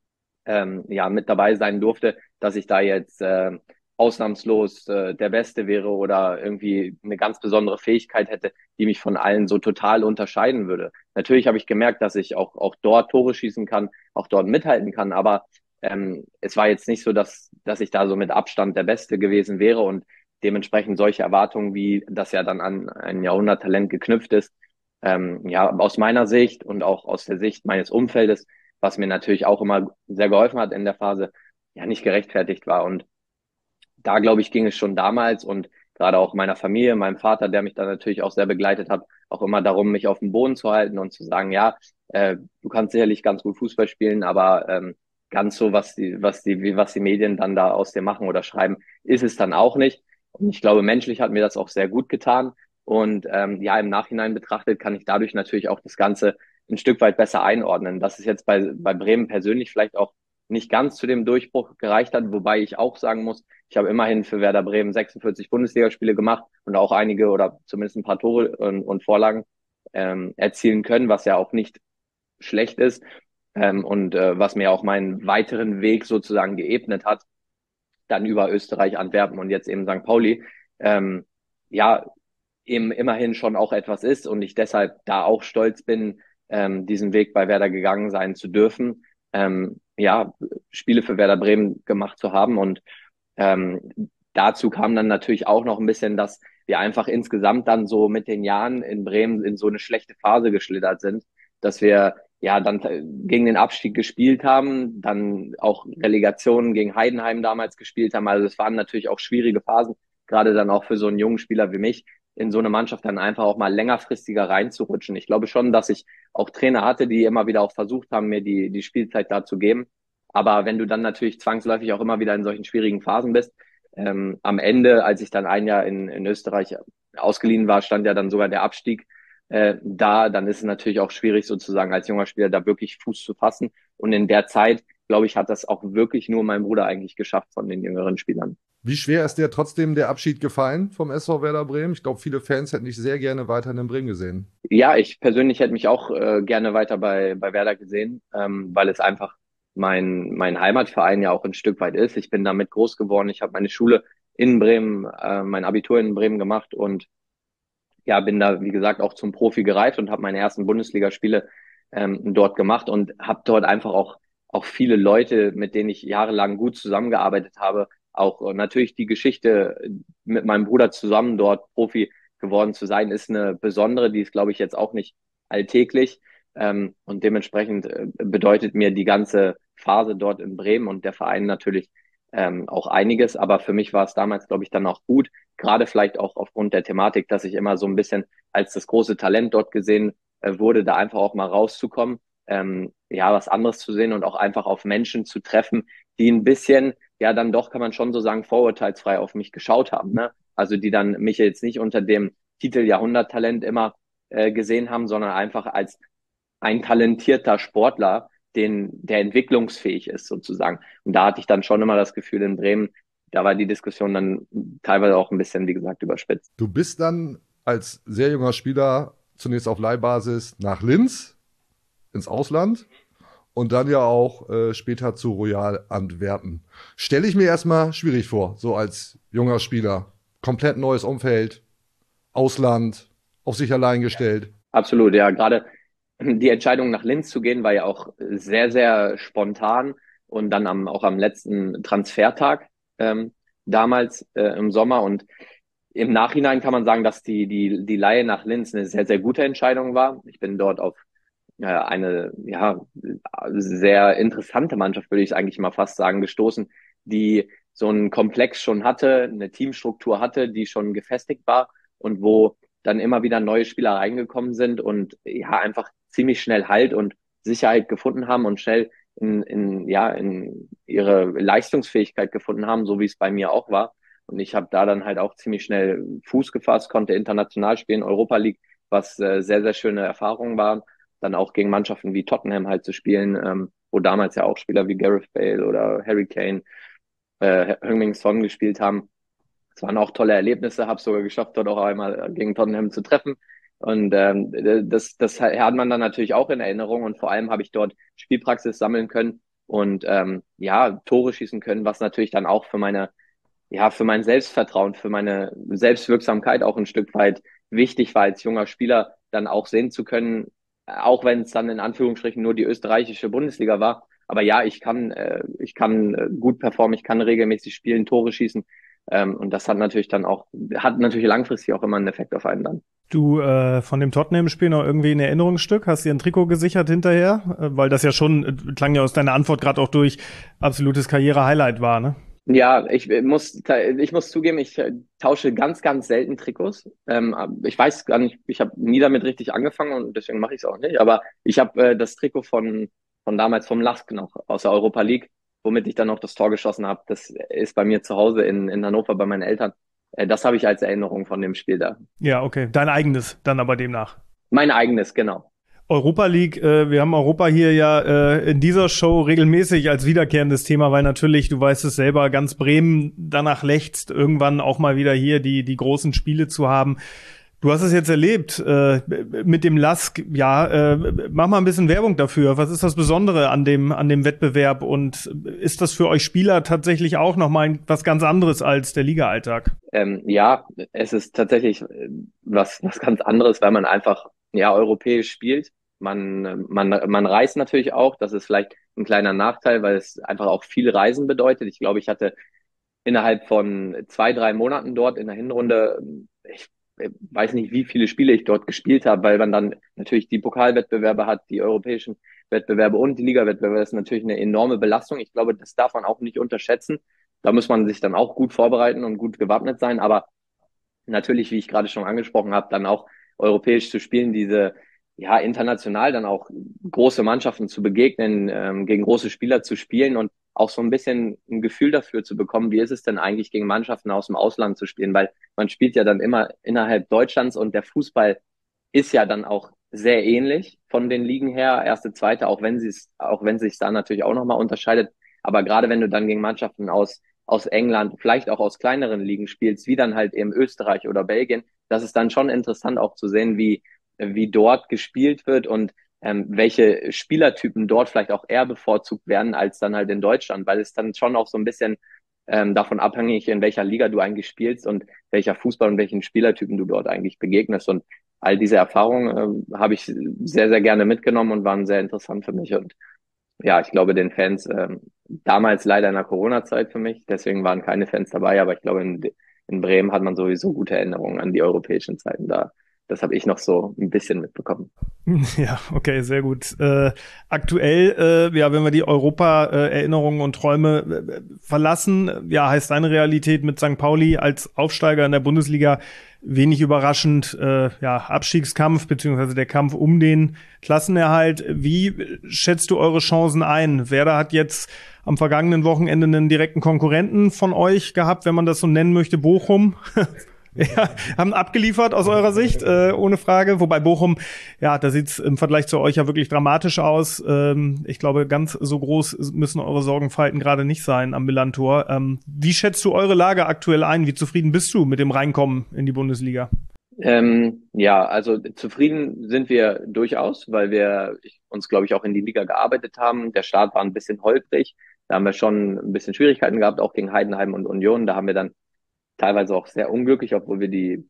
ähm, ja mit dabei sein durfte, dass ich da jetzt äh, ausnahmslos äh, der Beste wäre oder irgendwie eine ganz besondere Fähigkeit hätte, die mich von allen so total unterscheiden würde. Natürlich habe ich gemerkt, dass ich auch auch dort Tore schießen kann, auch dort mithalten kann, aber ähm, es war jetzt nicht so, dass dass ich da so mit Abstand der Beste gewesen wäre und dementsprechend solche Erwartungen, wie das ja dann an ein Jahrhunderttalent geknüpft ist, ähm, ja aus meiner Sicht und auch aus der Sicht meines Umfeldes, was mir natürlich auch immer sehr geholfen hat in der Phase, ja nicht gerechtfertigt war. Und da, glaube ich, ging es schon damals und gerade auch meiner Familie, meinem Vater, der mich da natürlich auch sehr begleitet hat, auch immer darum, mich auf dem Boden zu halten und zu sagen, ja, äh, du kannst sicherlich ganz gut Fußball spielen, aber ähm, ganz so, was die, was die, was die Medien dann da aus dir machen oder schreiben, ist es dann auch nicht. Und ich glaube, menschlich hat mir das auch sehr gut getan. Und ähm, ja, im Nachhinein betrachtet kann ich dadurch natürlich auch das Ganze ein Stück weit besser einordnen. Dass es jetzt bei, bei Bremen persönlich vielleicht auch nicht ganz zu dem Durchbruch gereicht hat, wobei ich auch sagen muss, ich habe immerhin für Werder Bremen sechsundvierzig Bundesligaspiele gemacht und auch einige oder zumindest ein paar Tore und, und Vorlagen ähm, erzielen können, was ja auch nicht schlecht ist ähm, und äh, was mir auch meinen weiteren Weg sozusagen geebnet hat, dann über Österreich, Antwerpen und jetzt eben Sankt Pauli, ähm, ja, eben immerhin schon auch etwas ist und ich deshalb da auch stolz bin, ähm, diesen Weg bei Werder gegangen sein zu dürfen, ähm, ja, Spiele für Werder Bremen gemacht zu haben und ähm, dazu kam dann natürlich auch noch ein bisschen, dass wir einfach insgesamt dann so mit den Jahren in Bremen in so eine schlechte Phase geschlittert sind, dass wir ja, dann äh, gegen den Abstieg gespielt haben, dann auch Relegationen gegen Heidenheim damals gespielt haben. Also es waren natürlich auch schwierige Phasen, gerade dann auch für so einen jungen Spieler wie mich, in so eine Mannschaft dann einfach auch mal längerfristiger reinzurutschen. Ich glaube schon, dass ich auch Trainer hatte, die immer wieder auch versucht haben, mir die, die Spielzeit da zu geben. Aber wenn du dann natürlich zwangsläufig auch immer wieder in solchen schwierigen Phasen bist, ähm, am Ende, als ich dann ein Jahr in, in Österreich ausgeliehen war, stand ja dann sogar der Abstieg äh, da, dann ist es natürlich auch schwierig sozusagen als junger Spieler da wirklich Fuß zu fassen. Und in der Zeit, glaube ich, hat das auch wirklich nur mein Bruder eigentlich geschafft von den jüngeren Spielern. Wie schwer ist dir trotzdem der Abschied gefallen vom S V Werder Bremen? Ich glaube, viele Fans hätten dich sehr gerne weiter in Bremen gesehen. Ja, ich persönlich hätte mich auch äh, gerne weiter bei, bei Werder gesehen, ähm, weil es einfach mein, mein Heimatverein ja auch ein Stück weit ist. Ich bin damit groß geworden. Ich habe meine Schule in Bremen, äh, mein Abitur in Bremen gemacht und ja, bin da, wie gesagt, auch zum Profi gereift und habe meine ersten Bundesligaspiele ähm, dort gemacht und habe dort einfach auch, auch viele Leute, mit denen ich jahrelang gut zusammengearbeitet habe, auch äh, natürlich die Geschichte mit meinem Bruder zusammen dort Profi geworden zu sein, ist eine besondere, die ist, glaube ich, jetzt auch nicht alltäglich. Ähm, und dementsprechend äh, bedeutet mir die ganze Phase dort in Bremen und der Verein natürlich ähm, auch einiges. Aber für mich war es damals, glaube ich, dann auch gut, gerade vielleicht auch aufgrund der Thematik, dass ich immer so ein bisschen als das große Talent dort gesehen äh, wurde, da einfach auch mal rauszukommen, ähm, ja, was anderes zu sehen und auch einfach auf Menschen zu treffen, die ein bisschen, ja, dann doch, kann man schon so sagen, vorurteilsfrei auf mich geschaut haben, ne? Also die dann mich jetzt nicht unter dem Titel Jahrhunderttalent immer äh, gesehen haben, sondern einfach als ein talentierter Sportler, den, der entwicklungsfähig ist sozusagen. Und da hatte ich dann schon immer das Gefühl in Bremen, da war die Diskussion dann teilweise auch ein bisschen, wie gesagt, überspitzt. Du bist dann als sehr junger Spieler zunächst auf Leihbasis nach Linz, ins Ausland und dann ja auch äh, später zu Royal Antwerpen. Stelle ich mir erstmal schwierig vor, so als junger Spieler. Komplett neues Umfeld, Ausland, auf sich allein gestellt. Absolut, ja, gerade die Entscheidung nach Linz zu gehen war ja auch sehr, sehr spontan und dann am, auch am letzten Transfertag ähm, damals äh, im Sommer. Und im Nachhinein kann man sagen, dass die, die, die Leihe nach Linz eine sehr, sehr gute Entscheidung war. Ich bin dort auf äh, eine ja sehr interessante Mannschaft, würde ich eigentlich mal fast sagen, gestoßen, die so einen Komplex schon hatte, eine Teamstruktur hatte, die schon gefestigt war und wo dann immer wieder neue Spieler reingekommen sind und ja einfach ziemlich schnell Halt und Sicherheit gefunden haben und schnell in, in ja in ihre Leistungsfähigkeit gefunden haben, so wie es bei mir auch war. Und ich habe da dann halt auch ziemlich schnell Fuß gefasst, konnte international spielen, Europa League, was äh, sehr, sehr schöne Erfahrungen waren. Dann auch gegen Mannschaften wie Tottenham halt zu spielen, ähm, wo damals ja auch Spieler wie Gareth Bale oder Harry Kane, äh, Heung-min Son gespielt haben. Es waren auch tolle Erlebnisse, habe es sogar geschafft, dort auch einmal gegen Tottenham zu treffen. Und ähm, das, das hat man dann natürlich auch in Erinnerung. Und vor allem habe ich dort Spielpraxis sammeln können und ähm, ja, Tore schießen können, was natürlich dann auch für meine, ja, für mein Selbstvertrauen, für meine Selbstwirksamkeit auch ein Stück weit wichtig war, als junger Spieler dann auch sehen zu können, auch wenn es dann in Anführungsstrichen nur die österreichische Bundesliga war. Aber ja, ich kann, äh, ich kann äh, gut performen, ich kann regelmäßig spielen, Tore schießen. Ähm, und das hat natürlich dann auch, hat natürlich langfristig auch immer einen Effekt auf einen dann. Du äh, von dem Tottenham-Spiel noch irgendwie ein Erinnerungsstück? Hast dir ein Trikot gesichert hinterher? Äh, weil das ja schon, äh, klang ja aus deiner Antwort gerade auch durch, absolutes Karriere-Highlight war, ne? Ja, ich muss, ich muss zugeben, ich tausche ganz, ganz selten Trikots. Ähm, ich weiß gar nicht, ich habe nie damit richtig angefangen und deswegen mache ich es auch nicht. Aber ich habe äh, das Trikot von von damals vom Lask noch aus der Europa League, womit ich dann noch das Tor geschossen habe. Das ist bei mir zu Hause in, in Hannover bei meinen Eltern. Das habe ich als Erinnerung von dem Spiel da. Ja, okay. Dein eigenes dann aber demnach. Mein eigenes, genau. Europa League, äh, wir haben Europa hier ja äh, in dieser Show regelmäßig als wiederkehrendes Thema, weil natürlich, du weißt es selber, ganz Bremen danach lechzt, irgendwann auch mal wieder hier die die großen Spiele zu haben. Du hast es jetzt erlebt äh, mit dem Lask. Ja, äh, mach mal ein bisschen Werbung dafür. Was ist das Besondere an dem an dem Wettbewerb und ist das für euch Spieler tatsächlich auch nochmal was ganz anderes als der Liga-Alltag? Ähm, ja, es ist tatsächlich was was ganz anderes, weil man einfach ja europäisch spielt. Man man man reist natürlich auch. Das ist vielleicht ein kleiner Nachteil, weil es einfach auch viel Reisen bedeutet. Ich glaube, ich hatte innerhalb von zwei drei Monaten dort in der Hinrunde ich weiß nicht, wie viele Spiele ich dort gespielt habe, weil man dann natürlich die Pokalwettbewerbe hat, die europäischen Wettbewerbe und die Liga-Wettbewerbe. Das ist natürlich eine enorme Belastung. Ich glaube, das darf man auch nicht unterschätzen. Da muss man sich dann auch gut vorbereiten und gut gewappnet sein. Aber natürlich, wie ich gerade schon angesprochen habe, dann auch europäisch zu spielen, diese, ja, international dann auch große Mannschaften zu begegnen, ähm, gegen große Spieler zu spielen und auch so ein bisschen ein Gefühl dafür zu bekommen, wie ist es denn eigentlich, gegen Mannschaften aus dem Ausland zu spielen, weil man spielt ja dann immer innerhalb Deutschlands und der Fußball ist ja dann auch sehr ähnlich von den Ligen her, erste, zweite, auch wenn sie es, auch wenn sich da natürlich auch nochmal unterscheidet. Aber gerade wenn du dann gegen Mannschaften aus, aus England, vielleicht auch aus kleineren Ligen spielst, wie dann halt eben Österreich oder Belgien, das ist dann schon interessant auch zu sehen, wie, wie dort gespielt wird und ähm, welche Spielertypen dort vielleicht auch eher bevorzugt werden als dann halt in Deutschland, weil es dann schon auch so ein bisschen ähm, davon abhängig, in welcher Liga du eigentlich spielst und welcher Fußball und welchen Spielertypen du dort eigentlich begegnest. Und all diese Erfahrungen äh, habe ich sehr, sehr gerne mitgenommen und waren sehr interessant für mich. Und ja, ich glaube, den Fans, ähm, damals leider in der Corona-Zeit für mich, deswegen waren keine Fans dabei, aber ich glaube, in, in Bremen hat man sowieso gute Erinnerungen an die europäischen Zeiten da. Das habe ich noch so ein bisschen mitbekommen. Ja, okay, sehr gut. Äh, aktuell, äh, ja, wenn wir die Europa-Erinnerungen und Träume äh, verlassen, ja, heißt deine Realität mit Sankt Pauli als Aufsteiger in der Bundesliga wenig überraschend, äh, ja, Abstiegskampf beziehungsweise der Kampf um den Klassenerhalt. Wie schätzt du eure Chancen ein? Werder hat jetzt am vergangenen Wochenende einen direkten Konkurrenten von euch gehabt, wenn man das so nennen möchte, Bochum. Ja, haben abgeliefert aus eurer Sicht, äh, ohne Frage. Wobei Bochum, ja, da sieht's im Vergleich zu euch ja wirklich dramatisch aus. Ähm, ich glaube, ganz so groß müssen eure Sorgenfalten gerade nicht sein am Millantor. Ähm, wie schätzt du eure Lage aktuell ein? Wie zufrieden bist du mit dem Reinkommen in die Bundesliga? Ähm, ja, also zufrieden sind wir durchaus, weil wir uns, glaube ich, auch in die Liga gearbeitet haben. Der Start war ein bisschen holprig. Da haben wir schon ein bisschen Schwierigkeiten gehabt, auch gegen Heidenheim und Union. Da haben wir dann teilweise auch sehr unglücklich, obwohl wir die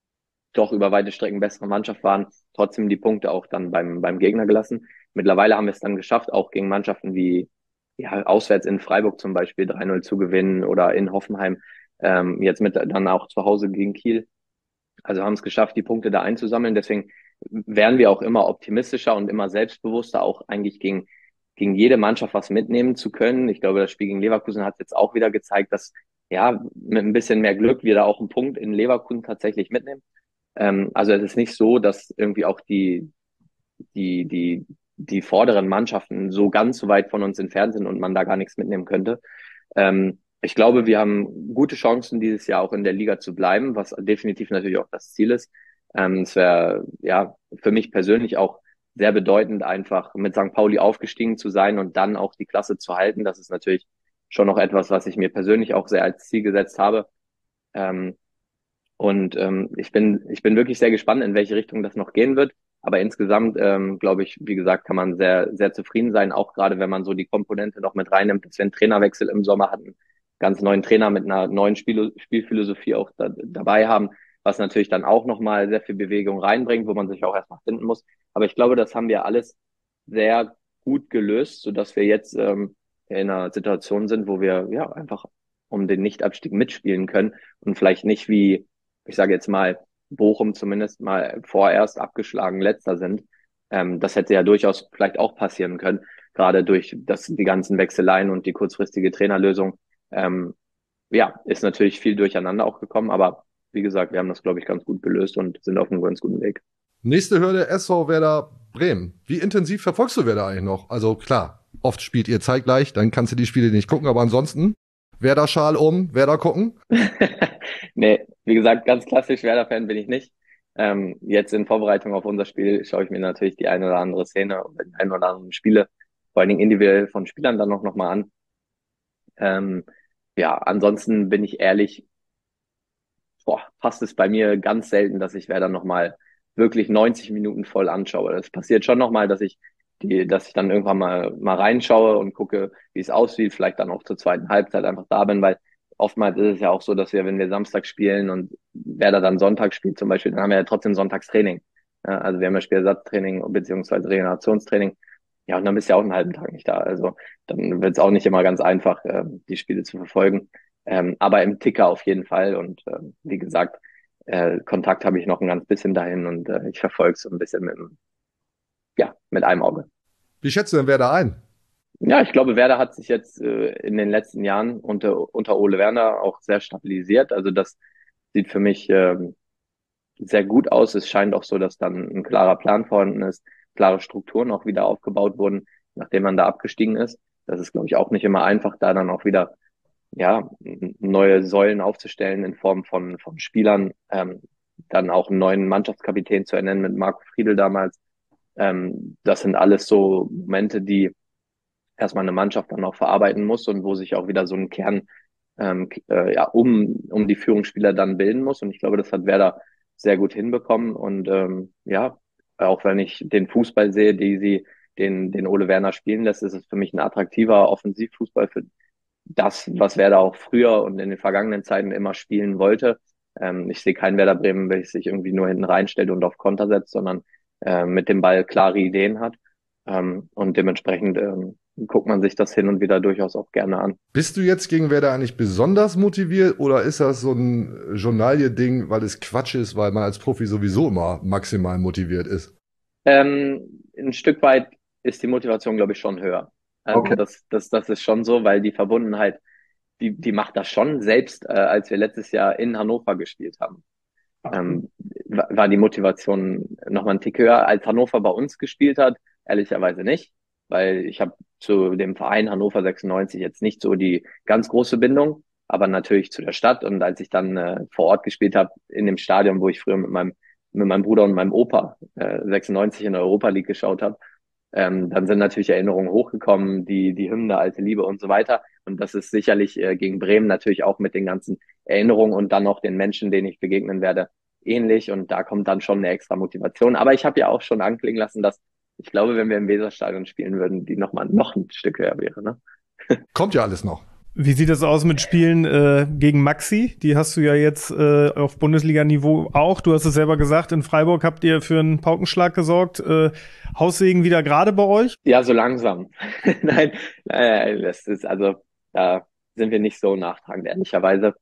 doch über weite Strecken bessere Mannschaft waren, trotzdem die Punkte auch dann beim, beim Gegner gelassen. Mittlerweile haben wir es dann geschafft, auch gegen Mannschaften wie, ja, auswärts in Freiburg zum Beispiel drei null zu gewinnen oder in Hoffenheim, ähm, jetzt mit dann auch zu Hause gegen Kiel. Also haben es geschafft, die Punkte da einzusammeln. Deswegen werden wir auch immer optimistischer und immer selbstbewusster, auch eigentlich gegen gegen jede Mannschaft was mitnehmen zu können. Ich glaube, das Spiel gegen Leverkusen hat jetzt auch wieder gezeigt, dass, ja, mit ein bisschen mehr Glück wir da auch einen Punkt in Leverkusen tatsächlich mitnehmen. Ähm, also es ist nicht so, dass irgendwie auch die, die, die, die vorderen Mannschaften so ganz so weit von uns entfernt sind und man da gar nichts mitnehmen könnte. Ähm, ich glaube, wir haben gute Chancen, dieses Jahr auch in der Liga zu bleiben, was definitiv natürlich auch das Ziel ist. Ähm, es wäre, ja, für mich persönlich auch sehr bedeutend, einfach mit Sankt Pauli aufgestiegen zu sein und dann auch die Klasse zu halten. Das ist natürlich schon noch etwas, was ich mir persönlich auch sehr als Ziel gesetzt habe. Ähm, und ähm, ich bin ich bin wirklich sehr gespannt, in welche Richtung das noch gehen wird. Aber insgesamt, ähm, glaube ich, wie gesagt, kann man sehr sehr zufrieden sein, auch gerade wenn man so die Komponente noch mit reinnimmt, dass wir einen Trainerwechsel im Sommer hatten, ganz neuen Trainer mit einer neuen Spiel Spielphilosophie auch da, dabei haben, was natürlich dann auch nochmal sehr viel Bewegung reinbringt, wo man sich auch erstmal finden muss. Aber ich glaube, das haben wir alles sehr gut gelöst, sodass wir jetzt ähm, in einer Situation sind, wo wir ja einfach um den Nichtabstieg mitspielen können und vielleicht nicht wie, ich sage jetzt mal, Bochum zumindest mal vorerst abgeschlagen Letzter sind. Ähm, das hätte ja durchaus vielleicht auch passieren können, gerade durch das, die ganzen Wechseleien und die kurzfristige Trainerlösung. Ähm, ja, ist natürlich viel durcheinander auch gekommen, aber wie gesagt, wir haben das, glaube ich, ganz gut gelöst und sind auf einem ganz guten Weg. Nächste Hürde, S V Werder Bremen. Wie intensiv verfolgst du Werder eigentlich noch? Also klar, oft spielt ihr zeitgleich, dann kannst du die Spiele nicht gucken, aber ansonsten Werder-Schal um, Werder gucken? Nee, wie gesagt, ganz klassisch Werder-Fan bin ich nicht. Ähm, jetzt in Vorbereitung auf unser Spiel schaue ich mir natürlich die eine oder andere Szene oder die ein oder anderen Spiele, vor allen Dingen individuell von Spielern dann noch, noch mal an. Ähm, ja, ansonsten bin ich ehrlich, boah, passt es bei mir ganz selten, dass ich Werder noch mal wirklich neunzig Minuten voll anschaue. Das passiert schon noch mal, dass ich die, dass ich dann irgendwann mal mal reinschaue und gucke, wie es aussieht, vielleicht dann auch zur zweiten Halbzeit einfach da bin, weil oftmals ist es ja auch so, dass wir, wenn wir Samstag spielen und Werder dann Sonntag spielt zum Beispiel, dann haben wir ja trotzdem Sonntagstraining. Ja, also wir haben ja Spielersatztraining beziehungsweise Regenerationstraining. Ja, und dann bist du ja auch einen halben Tag nicht da. Also dann wird es auch nicht immer ganz einfach, äh, die Spiele zu verfolgen. Ähm, aber im Ticker auf jeden Fall. Und äh, wie gesagt, äh, Kontakt habe ich noch ein ganz bisschen dahin und äh, ich verfolge es so ein bisschen mit, ja, mit einem Auge. Wie schätzt du denn Werder ein? Ja, ich glaube, Werder hat sich jetzt äh, in den letzten Jahren unter, unter Ole Werner auch sehr stabilisiert. Also das sieht für mich ähm, sehr gut aus. Es scheint auch so, dass dann ein klarer Plan vorhanden ist, klare Strukturen auch wieder aufgebaut wurden, nachdem man da abgestiegen ist. Das ist, glaube ich, auch nicht immer einfach, da dann auch wieder ja neue Säulen aufzustellen in Form von von Spielern, ähm, dann auch einen neuen Mannschaftskapitän zu ernennen mit Marco Friedl damals. Ähm, das sind alles so Momente, die erstmal eine Mannschaft dann auch verarbeiten muss und wo sich auch wieder so ein Kern ähm, äh, ja um um die Führungsspieler dann bilden muss. Und ich glaube, das hat Werder sehr gut hinbekommen. Und ähm, ja, auch wenn ich den Fußball sehe, die sie den den Ole Werner spielen lässt, ist es für mich ein attraktiver Offensivfußball für das, was Werder auch früher und in den vergangenen Zeiten immer spielen wollte. Ähm, ich sehe kein Werder Bremen, welches sich irgendwie nur hinten reinstellt und auf Konter setzt, sondern äh, mit dem Ball klare Ideen hat. Ähm, und dementsprechend ähm, guckt man sich das hin und wieder durchaus auch gerne an. Bist du jetzt gegen Werder eigentlich besonders motiviert oder ist das so ein Journalie-Ding, weil es Quatsch ist, weil man als Profi sowieso immer maximal motiviert ist? Ähm, ein Stück weit ist die Motivation, glaube ich, schon höher. Also Okay. das, das, das ist schon so, weil die Verbundenheit, die, die macht das schon. Selbst äh, als wir letztes Jahr in Hannover gespielt haben, ähm, wa- war die Motivation nochmal ein Tick höher, als Hannover bei uns gespielt hat. Ehrlicherweise nicht, weil ich habe zu dem Verein Hannover sechsundneunzig jetzt nicht so die ganz große Bindung, aber natürlich zu der Stadt. Und als ich dann äh, vor Ort gespielt habe, in dem Stadion, wo ich früher mit meinem mit meinem Bruder und meinem Opa äh, sechsundneunzig in der Europa League geschaut habe, ähm, dann sind natürlich Erinnerungen hochgekommen, die die Hymne Alte Liebe und so weiter. Und das ist sicherlich äh, gegen Bremen natürlich auch mit den ganzen Erinnerungen und dann noch den Menschen, denen ich begegnen werde, ähnlich. Und da kommt dann schon eine extra Motivation. Aber ich habe ja auch schon anklingen lassen, dass ich glaube, wenn wir im Weserstadion spielen würden, die noch mal noch ein Stück höher wäre. Ne? Kommt ja alles noch. Wie sieht das aus mit Spielen äh, gegen Maxi? Die hast du ja jetzt äh, auf Bundesliga-Niveau auch. Du hast es selber gesagt, in Freiburg habt ihr für einen Paukenschlag gesorgt. Äh, Haussegen wieder gerade bei euch? Ja, so langsam. Nein, nein, das ist also, da sind wir nicht so nachtragend, ehrlicherweise.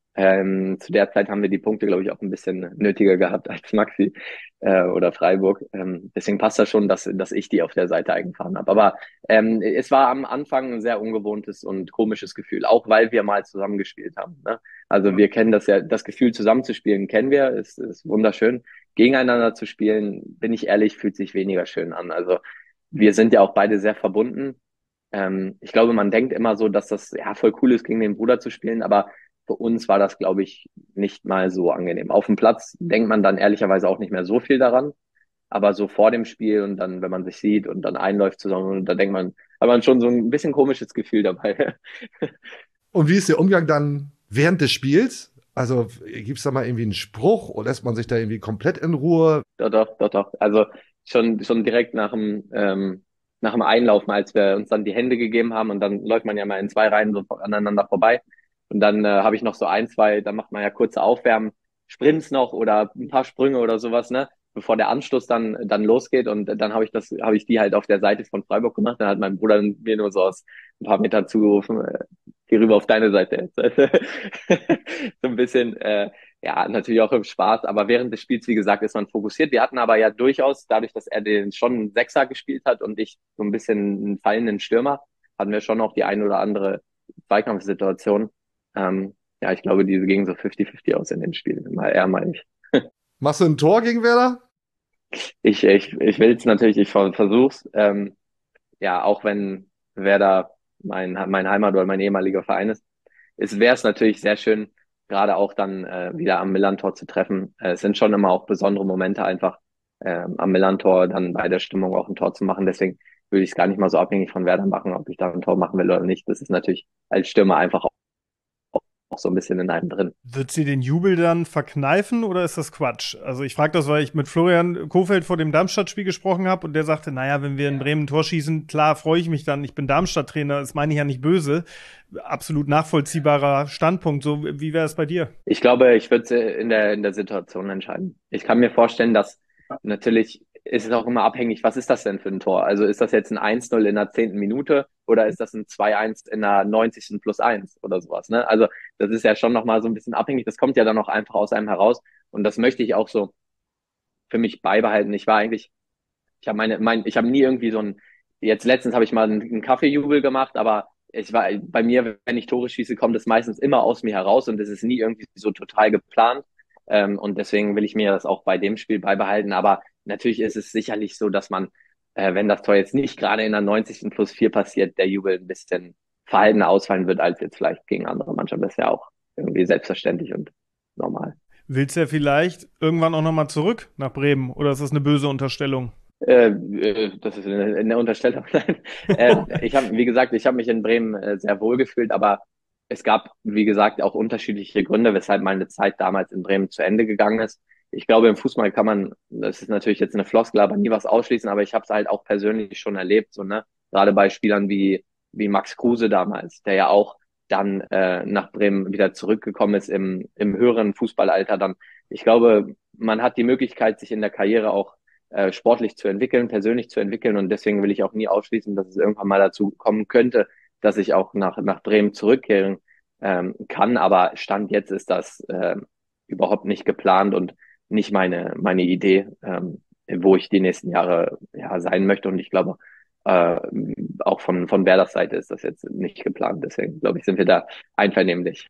Ähm, zu der Zeit haben wir die Punkte, glaube ich, auch ein bisschen nötiger gehabt als Maxi äh, oder Freiburg. Ähm, deswegen passt das schon, dass, dass ich die auf der Seite eingefahren habe. Aber ähm, es war am Anfang ein sehr ungewohntes und komisches Gefühl, auch weil wir mal zusammengespielt haben. Ne? Also wir kennen das ja, das Gefühl zusammenzuspielen kennen wir, ist, ist wunderschön. Gegeneinander zu spielen, bin ich ehrlich, fühlt sich weniger schön an. Also wir sind ja auch beide sehr verbunden. Ähm, ich glaube, man denkt immer so, dass das ja voll cool ist, gegen den Bruder zu spielen, aber für uns war das, glaube ich, nicht mal so angenehm. Auf dem Platz denkt man dann ehrlicherweise auch nicht mehr so viel daran, aber so vor dem Spiel und dann, wenn man sich sieht und dann einläuft zusammen, da denkt man, hat man schon so ein bisschen komisches Gefühl dabei. Und wie ist der Umgang dann während des Spiels? Also gibt's da mal irgendwie einen Spruch oder lässt man sich da irgendwie komplett in Ruhe? Doch, doch, doch, doch. Also schon, schon direkt nach dem, ähm, nach dem Einlaufen, als wir uns dann die Hände gegeben haben und dann läuft man ja mal in zwei Reihen so aneinander vorbei. Und dann äh, habe ich noch so ein, zwei, da macht man ja kurze Aufwärmen, Sprints noch oder ein paar Sprünge oder sowas, ne, bevor der Anschluss dann dann losgeht. Und dann habe ich das, habe ich die halt auf der Seite von Freiburg gemacht. Dann hat mein Bruder mir nur so aus ein paar Meter zugerufen, äh, geh rüber auf deine Seite jetzt. So ein bisschen, äh, ja, natürlich auch im Spaß. Aber während des Spiels, wie gesagt, ist man fokussiert. Wir hatten aber ja durchaus, dadurch, dass er den schon einen Sechser gespielt hat und ich so ein bisschen einen fallenden Stürmer, hatten wir schon auch die ein oder andere Zweikampfsituation. Ähm, ja, ich glaube, diese gingen so fünfzig fünfzig aus in den Spielen. Mal er, mal ich. Machst du ein Tor gegen Werder? Ich, ich, ich will es natürlich, ich versuch's. Ähm, ja, auch wenn Werder mein, mein Heimat- oder mein ehemaliger Verein ist, es wäre es natürlich sehr schön, gerade auch dann äh, wieder am Millern-Tor zu treffen. Äh, es sind schon immer auch besondere Momente einfach äh, am Millern-Tor dann bei der Stimmung auch ein Tor zu machen. Deswegen würde ich es gar nicht mal so abhängig von Werder machen, ob ich da ein Tor machen will oder nicht. Das ist natürlich als Stürmer einfach auch auch so ein bisschen in einem drin. Wird sie den Jubel dann verkneifen oder ist das Quatsch? Also ich frage das, weil ich mit Florian Kohfeldt vor dem Darmstadt-Spiel gesprochen habe und der sagte, naja, wenn wir in Bremen ein Tor schießen, klar freue ich mich dann, ich bin Darmstadt-Trainer, das meine ich ja nicht böse. Absolut nachvollziehbarer Standpunkt. So, wie wäre es bei dir? Ich glaube, ich würde in der, in der Situation entscheiden. Ich kann mir vorstellen, dass natürlich ist es auch immer abhängig, was ist das denn für ein Tor? Also ist das jetzt ein eins null in der zehnten Minute oder ist das ein zwei eins in der neunzigsten plus eins oder sowas, ne? Also das ist ja schon nochmal so ein bisschen abhängig. Das kommt ja dann auch einfach aus einem heraus. Und das möchte ich auch so für mich beibehalten. Ich war eigentlich, ich habe meine, mein, ich habe nie irgendwie so ein, jetzt letztens habe ich mal einen, einen Kaffeejubel gemacht, aber ich war, bei mir, wenn ich Tore schieße, kommt es meistens immer aus mir heraus und es ist nie irgendwie so total geplant. Ähm, und deswegen will ich mir das auch bei dem Spiel beibehalten. Aber natürlich ist es sicherlich so, dass man, äh, wenn das Tor jetzt nicht gerade in der neunzigsten plus vier passiert, der Jubel ein bisschen verhaltener ausfallen wird, als jetzt vielleicht gegen andere Mannschaften. Das ist ja auch irgendwie selbstverständlich und normal. Willst du ja vielleicht irgendwann auch nochmal zurück nach Bremen? Oder ist das eine böse Unterstellung? Äh, äh, das ist eine, eine Unterstellung. äh, ich habe, wie gesagt, ich habe mich in Bremen äh, sehr wohl gefühlt, aber es gab, wie gesagt, auch unterschiedliche Gründe, weshalb meine Zeit damals in Bremen zu Ende gegangen ist. Ich glaube, im Fußball kann man, das ist natürlich jetzt eine Floskel, aber nie was ausschließen, aber ich habe es halt auch persönlich schon erlebt, so, ne? Gerade bei Spielern wie wie Max Kruse damals, der ja auch dann äh, nach Bremen wieder zurückgekommen ist im im höheren Fußballalter. Dann, ich glaube, man hat die Möglichkeit, sich in der Karriere auch äh, sportlich zu entwickeln, persönlich zu entwickeln, und deswegen will ich auch nie ausschließen, dass es irgendwann mal dazu kommen könnte, dass ich auch nach nach Bremen zurückkehren ähm, kann. Aber Stand jetzt ist das äh, überhaupt nicht geplant und nicht meine meine Idee, ähm, wo ich die nächsten Jahre ja sein möchte. Und ich glaube, äh, auch von von Werders Seite ist das jetzt nicht geplant. Deswegen glaube ich, sind wir da einvernehmlich.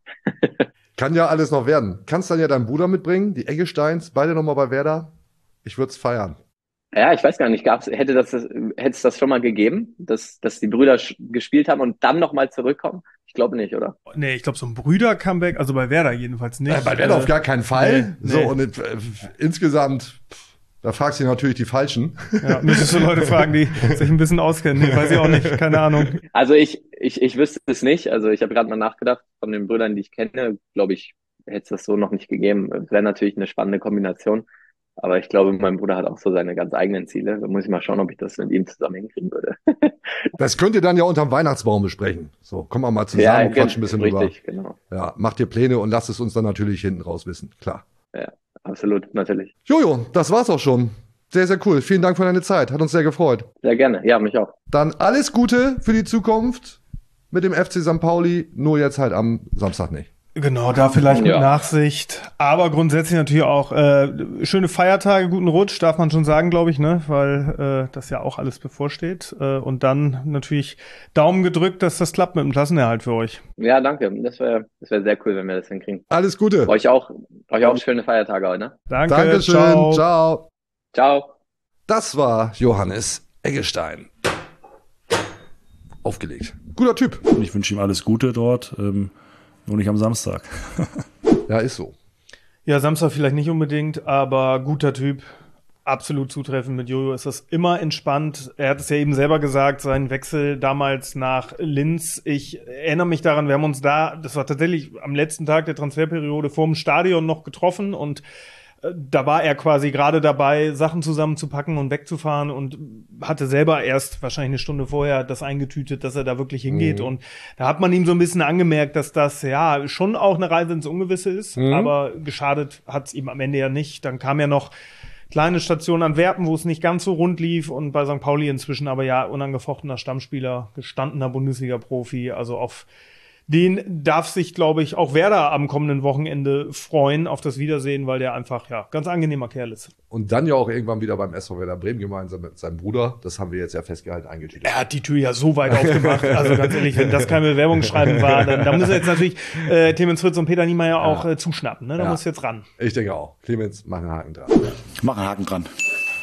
Kann ja alles noch werden. Kannst dann ja deinen Bruder mitbringen, die Eggesteins, beide nochmal bei Werder. Ich würde es feiern. Ja, ich weiß gar nicht, gab's, hätte das, hätte es das schon mal gegeben, dass, dass die Brüder sch- gespielt haben und dann nochmal zurückkommen? Ich glaube nicht, oder? Nee, ich glaube, so ein Brüder-Comeback, also bei Werder jedenfalls nicht. Äh, bei Werder äh, auf gar keinen Fall. Nee, so, nee. und äh, insgesamt, da fragst du natürlich die Falschen. Ja, müsstest du Leute fragen, die sich ein bisschen auskennen. Nee, weiß ich auch nicht, keine Ahnung. Also ich, ich, ich wüsste es nicht. Also ich habe gerade mal nachgedacht, von den Brüdern, die ich kenne, glaube ich, hätte es das so noch nicht gegeben. Wäre natürlich eine spannende Kombination. Aber ich glaube, mein Bruder hat auch so seine ganz eigenen Ziele. Da muss ich mal schauen, ob ich das mit ihm zusammen hinkriegen würde. Das könnt ihr dann ja unterm Weihnachtsbaum besprechen. So, kommen wir mal zusammen Ja, und quatschen ein bisschen richtig, drüber. Genau. Ja, macht ihr Pläne und lasst es uns dann natürlich hinten raus wissen. Klar. Ja, absolut, natürlich. Jojo, das war's auch schon. Sehr, sehr cool. Vielen Dank für deine Zeit. Hat uns sehr gefreut. Sehr gerne. Ja, mich auch. Dann alles Gute für die Zukunft mit dem F C Sankt Pauli. Nur jetzt halt am Samstag nicht. Genau, da vielleicht mit Ja. Nachsicht. Aber grundsätzlich natürlich auch äh, schöne Feiertage, guten Rutsch, darf man schon sagen, glaube ich, ne? Weil äh, das ja auch alles bevorsteht. Äh, und dann natürlich Daumen gedrückt, dass das klappt mit dem Klassenerhalt für euch. Ja, danke. Das wäre das wär sehr cool, wenn wir das hinkriegen. Alles Gute. Euch auch, euch auch schöne Feiertage heute, ne? Danke, Dankeschön. ciao. Ciao. Ciao. Das war Johannes Eggestein. Aufgelegt. Guter Typ. Und ich wünsche ihm alles Gute dort, ähm, nur nicht am Samstag. Ja, ist so. Ja, Samstag vielleicht nicht unbedingt, aber guter Typ. Absolut zutreffend. Mit Jojo ist das immer entspannt. Er hat es ja eben selber gesagt, sein Wechsel damals nach Linz. Ich erinnere mich daran, wir haben uns da, das war tatsächlich am letzten Tag der Transferperiode vor dem Stadion noch getroffen, und da war er quasi gerade dabei, Sachen zusammenzupacken und wegzufahren, und hatte selber erst wahrscheinlich eine Stunde vorher das eingetütet, dass er da wirklich hingeht. Mhm. Und da hat man ihm so ein bisschen angemerkt, dass das ja schon auch eine Reise ins Ungewisse ist, mhm. aber geschadet hat es ihm am Ende ja nicht. Dann kam ja noch kleine Station Antwerpen, wo es nicht ganz so rund lief, und bei Sankt Pauli inzwischen aber ja unangefochtener Stammspieler, gestandener Bundesliga-Profi, also auf den darf sich, glaube ich, auch Werder am kommenden Wochenende freuen auf das Wiedersehen, weil der einfach, ja, ganz angenehmer Kerl ist. Und dann ja auch irgendwann wieder beim S V Werder Bremen gemeinsam mit seinem Bruder. Das haben wir jetzt ja festgehalten, eingetütet. Er hat die Tür ja so weit aufgemacht. Also ganz ehrlich, wenn das kein Bewerbungsschreiben war, dann da muss er jetzt natürlich äh, Clemens Fritz und Peter Niemeyer auch äh, zuschnappen. Ne? Da Ja. muss jetzt ran. Ich denke auch. Clemens, mach einen Haken dran. Mach einen Haken dran.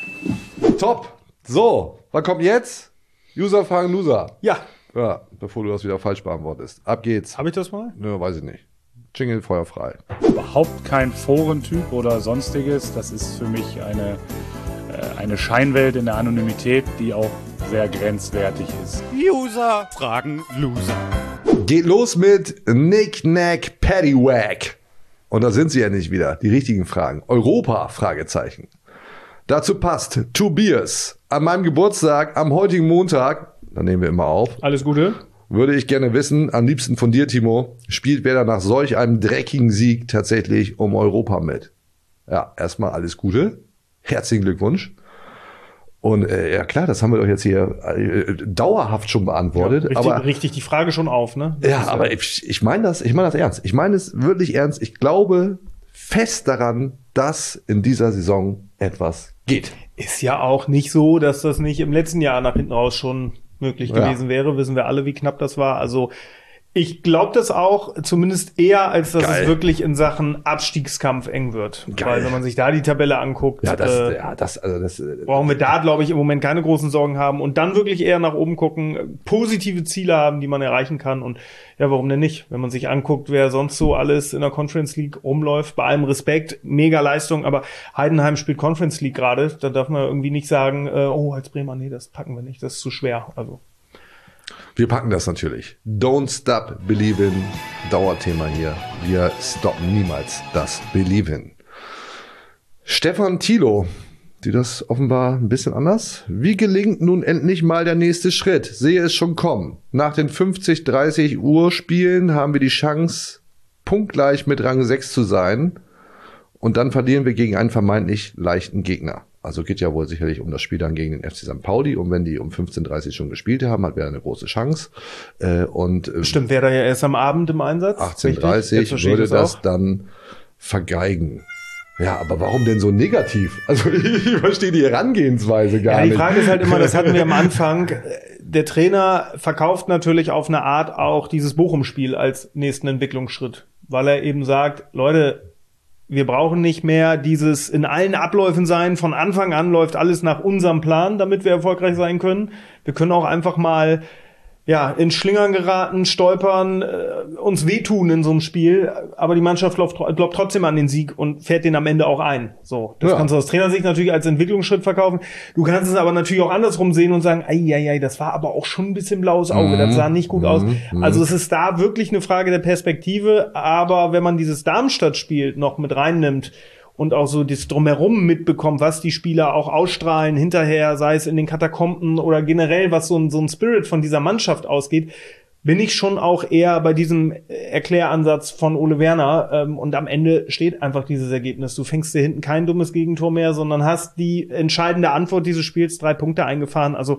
Top. So, was kommt jetzt? User fragen Loser. Ja, Ja, bevor du das wieder falsch beantwortest. Ab geht's. habe ich das mal? Nö, weiß ich nicht. Jingle feuerfrei. Überhaupt kein Forentyp oder sonstiges. Das ist für mich eine, äh, eine Scheinwelt in der Anonymität, die auch sehr grenzwertig ist. User fragen Loser. Geht los mit Nick Nack Paddywhack. Und da sind sie ja nicht wieder. Die richtigen Fragen. Europa? Fragezeichen. Dazu passt Tobias. An meinem Geburtstag, am heutigen Montag, da nehmen wir immer auf, Alles Gute. würde ich gerne wissen, am liebsten von dir, Timo, spielt Werder nach solch einem dreckigen Sieg tatsächlich um Europa mit? Ja, erstmal alles Gute. Herzlichen Glückwunsch. Und äh, ja klar, das haben wir doch jetzt hier äh, dauerhaft schon beantwortet. Ja, richtig, aber richtig die Frage schon auf, ne? Das ja, ist aber ich, ich meine das, ich meine das ernst. Ich meine es wirklich ernst. Ich glaube fest daran, dass in dieser Saison etwas geht. Ist ja auch nicht so, dass das nicht im letzten Jahr nach hinten raus schon möglich Ja. gewesen wäre. Wissen wir alle, wie knapp das war. Also ich glaube das auch, zumindest eher, als dass Geil. es wirklich in Sachen Abstiegskampf eng wird. Geil. Weil wenn man sich da die Tabelle anguckt, Ja, das, äh, ja, das, also das, äh, brauchen wir da, glaube ich, im Moment keine großen Sorgen haben und dann wirklich eher nach oben gucken, positive Ziele haben, die man erreichen kann. Und ja, warum denn nicht? Wenn man sich anguckt, wer sonst so alles in der Conference League rumläuft, bei allem Respekt, mega Leistung, aber Heidenheim spielt Conference League gerade, da darf man irgendwie nicht sagen, äh, oh, als Bremer, nee, das packen wir nicht, das ist zu schwer. Also wir packen das natürlich. Don't stop believing. Dauerthema hier. Wir stoppen niemals das Believing. Stefan Thilo, sieht das offenbar ein bisschen anders. Wie gelingt nun endlich mal der nächste Schritt? Sehe es schon kommen. Nach den fünfzig, dreißig Uhr Spielen haben wir die Chance, punktgleich mit Rang sechs zu sein. Und dann verlieren wir gegen einen vermeintlich leichten Gegner. Also geht ja wohl sicherlich um das Spiel dann gegen den F C Sankt Pauli. Und wenn die um fünfzehn Uhr dreißig schon gespielt haben, hat wir eine große Chance. Äh, und äh, stimmt, wäre da ja erst am Abend im Einsatz. achtzehn Uhr Richtig? Jetzt dreißig verstehe ich würde das auch. dann vergeigen. Ja, aber warum denn so negativ? Also ich verstehe die Herangehensweise gar Ja, die nicht. Frage ist halt immer, das hatten wir am Anfang, der Trainer verkauft natürlich auf eine Art auch dieses Bochum-Spiel als nächsten Entwicklungsschritt, weil er eben sagt, Leute, wir brauchen nicht mehr dieses in allen Abläufen sein, von Anfang an läuft alles nach unserem Plan, damit wir erfolgreich sein können. Wir können auch einfach mal ja, in Schlingern geraten, stolpern, äh, uns wehtun in so einem Spiel, aber die Mannschaft glaubt, glaubt trotzdem an den Sieg und fährt den am Ende auch ein. So, das Ja. kannst du aus Trainersicht natürlich als Entwicklungsschritt verkaufen. Du kannst es aber natürlich auch andersrum sehen und sagen, ei, ei, ei, das war aber auch schon ein bisschen blaues Auge, das sah nicht gut aus. Also es ist da wirklich eine Frage der Perspektive, aber wenn man dieses Darmstadt-Spiel noch mit reinnimmt und auch so das Drumherum mitbekommt, was die Spieler auch ausstrahlen hinterher, sei es in den Katakomben oder generell, was so ein, so ein Spirit von dieser Mannschaft ausgeht, bin ich schon auch eher bei diesem Erkläransatz von Ole Werner. Ähm, und am Ende steht einfach dieses Ergebnis. Du fängst dir hinten kein dummes Gegentor mehr, sondern hast die entscheidende Antwort dieses Spiels, drei Punkte eingefahren. Also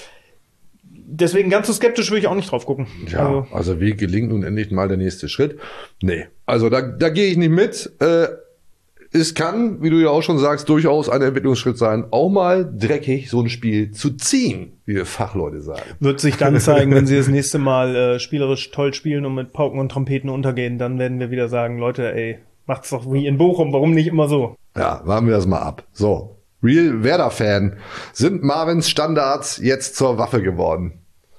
deswegen ganz so skeptisch würde ich auch nicht drauf gucken. Ja, Also, also wie gelingt nun endlich mal der nächste Schritt? Nee, also da, da gehe ich nicht mit. Äh, Es kann, wie du ja auch schon sagst, durchaus ein Entwicklungsschritt sein, auch mal dreckig so ein Spiel zu ziehen, wie wir Fachleute sagen. wird sich dann zeigen, wenn sie das nächste Mal äh, spielerisch toll spielen und mit Pauken und Trompeten untergehen, dann werden wir wieder sagen, Leute, ey, macht's doch wie in Bochum, warum nicht immer so? Ja, warten wir das mal ab. So, Real Werder-Fan, sind Marvins Standards jetzt zur Waffe geworden?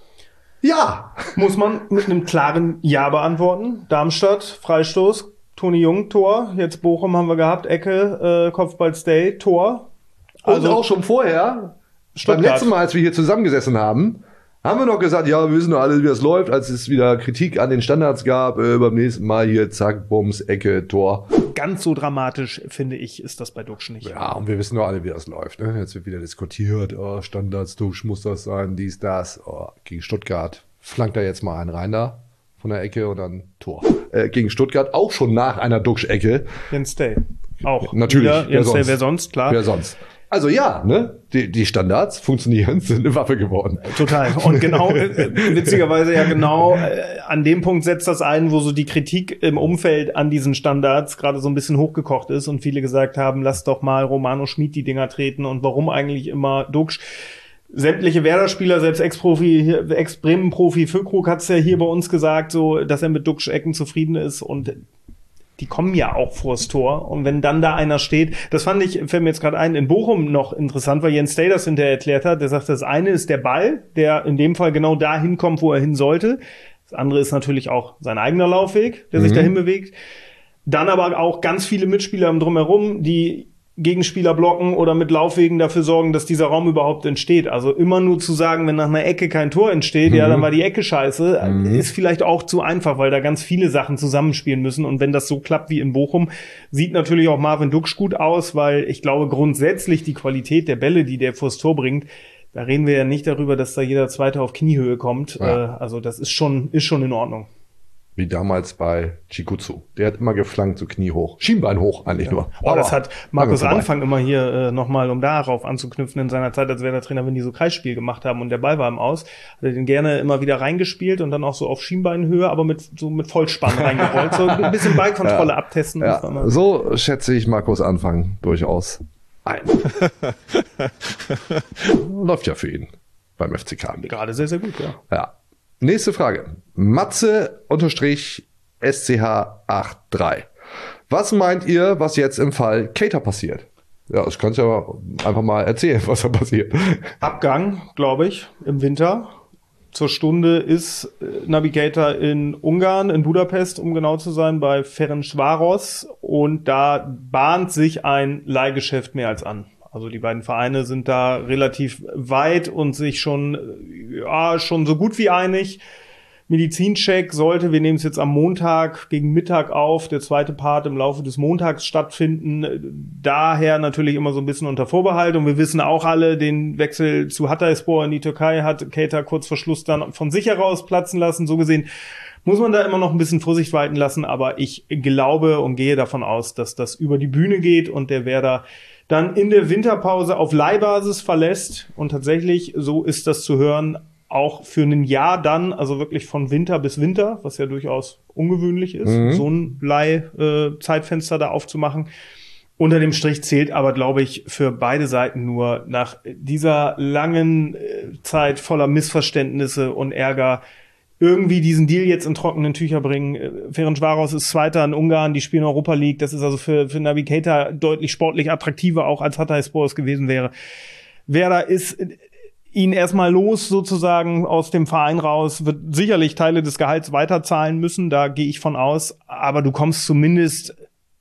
Ja! Muss man mit einem klaren Ja beantworten. Darmstadt, Freistoß, Toni Jung, Tor. Jetzt Bochum haben wir gehabt, Ecke, äh, Kopfball Stay, Tor. Also auch schon vorher, Stuttgart. beim letzten Mal, als wir hier zusammengesessen haben, haben wir noch gesagt, ja, wir wissen doch alle, wie das läuft, als es wieder Kritik an den Standards gab, äh, beim nächsten Mal hier, zack, Bums, Ecke, Tor. Ganz so dramatisch, finde ich, ist das bei Duxch nicht. Ja, und wir wissen doch alle, wie das läuft. Ne? Jetzt wird wieder diskutiert, oh, Standards, Duxch, muss das sein, dies, das. Oh, gegen Stuttgart flankt da jetzt mal einen rein da von der Ecke und dann Tor. Äh, gegen Stuttgart auch schon nach einer Duxch-Ecke. Jens Stay. Auch. Natürlich. Wieder, Wer Jens Stay, sonst? wer sonst, klar. Wer sonst? Also ja, ne? Die, die Standards funktionieren, sind eine Waffe geworden. Total. Und genau, äh, witzigerweise ja genau, äh, an dem Punkt setzt das ein, wo so die Kritik im Umfeld an diesen Standards gerade so ein bisschen hochgekocht ist und viele gesagt haben, lass doch mal Romano Schmid die Dinger treten und warum eigentlich immer Duxch. Sämtliche Werder-Spieler, selbst Ex-Profi, Ex-Bremen-Profi Füllkrug hat es ja hier bei uns gesagt, so, dass er mit Duxch-Ecken zufrieden ist und die kommen ja auch vors Tor. Und wenn dann da einer steht, das fand ich, fällt mir jetzt gerade ein, in Bochum noch interessant, weil Jens Stay das hinterher erklärt hat. Der sagt, das eine ist der Ball, der in dem Fall genau da hinkommt, wo er hin sollte. Das andere ist natürlich auch sein eigener Laufweg, der Mhm. sich dahin bewegt. Dann aber auch ganz viele Mitspieler im Drumherum, die Gegenspieler blocken oder mit Laufwegen dafür sorgen, dass dieser Raum überhaupt entsteht. Also immer nur zu sagen, wenn nach einer Ecke kein Tor entsteht, Mhm. ja, dann war die Ecke scheiße, Mhm. ist vielleicht auch zu einfach, weil da ganz viele Sachen zusammenspielen müssen. Und wenn das so klappt wie in Bochum, sieht natürlich auch Marvin Duxch gut aus, weil ich glaube grundsätzlich die Qualität der Bälle, die der vors Tor bringt, da reden wir ja nicht darüber, dass da jeder Zweite auf Kniehöhe kommt. Ja. Äh, also das ist schon, ist schon in Ordnung. Wie damals bei Chikutsu. Der hat immer geflankt, so Knie hoch. Schienbein hoch eigentlich ja. nur. Oh, das hat Markus Anfang immer hier äh, nochmal, um darauf anzuknüpfen, in seiner Zeit als Werder-Trainer, wenn die so Kreisspiel gemacht haben und der Ball war im Aus, hat er den gerne immer wieder reingespielt und dann auch so auf Schienbeinhöhe, aber mit so mit Vollspann reingerollt. So ein bisschen Ballkontrolle ja. abtesten. Ja. So schätze ich Markus Anfang durchaus ein. Läuft ja für ihn beim F C K. Gerade sehr, sehr gut, ja. Ja. Nächste Frage. Matze unterstrich S C H achtunddreißig. Was meint ihr, was jetzt im Fall Keita passiert? Ja, das kannst du ja einfach mal erzählen, was da passiert. Abgang, glaube ich, im Winter. Zur Stunde ist Navigator in Ungarn, in Budapest, um genau zu sein, bei Ferencváros. Und da bahnt sich ein Leihgeschäft mehr als an. Also die beiden Vereine sind da relativ weit und sich schon, ja, schon so gut wie einig. Medizincheck sollte, wir nehmen es jetzt am Montag gegen Mittag auf, der zweite Part im Laufe des Montags stattfinden. Daher natürlich immer so ein bisschen unter Vorbehalt. Und wir wissen auch alle, den Wechsel zu Hatayspor in die Türkei hat Keita kurz vor Schluss dann von sich heraus platzen lassen. So gesehen muss man da immer noch ein bisschen Vorsicht walten lassen. Aber ich glaube und gehe davon aus, dass das über die Bühne geht und der Werder dann in der Winterpause auf Leihbasis verlässt. Und tatsächlich, so ist das zu hören, auch für ein Jahr dann, also wirklich von Winter bis Winter, was ja durchaus ungewöhnlich ist, mhm. so ein Leih-Zeitfenster da aufzumachen. Unter dem Strich zählt aber, glaube ich, für beide Seiten nur nach dieser langen Zeit voller Missverständnisse und Ärger irgendwie diesen Deal jetzt in trockenen Tücher bringen. Ferencváros ist Zweiter in Ungarn, die spielen Europa League. Das ist also für, für Navigator deutlich sportlich attraktiver, auch als Hatayspor es gewesen wäre. Werder ist ihn erstmal los sozusagen aus dem Verein raus, wird sicherlich Teile des Gehalts weiterzahlen müssen, da gehe ich von aus. Aber du kommst zumindest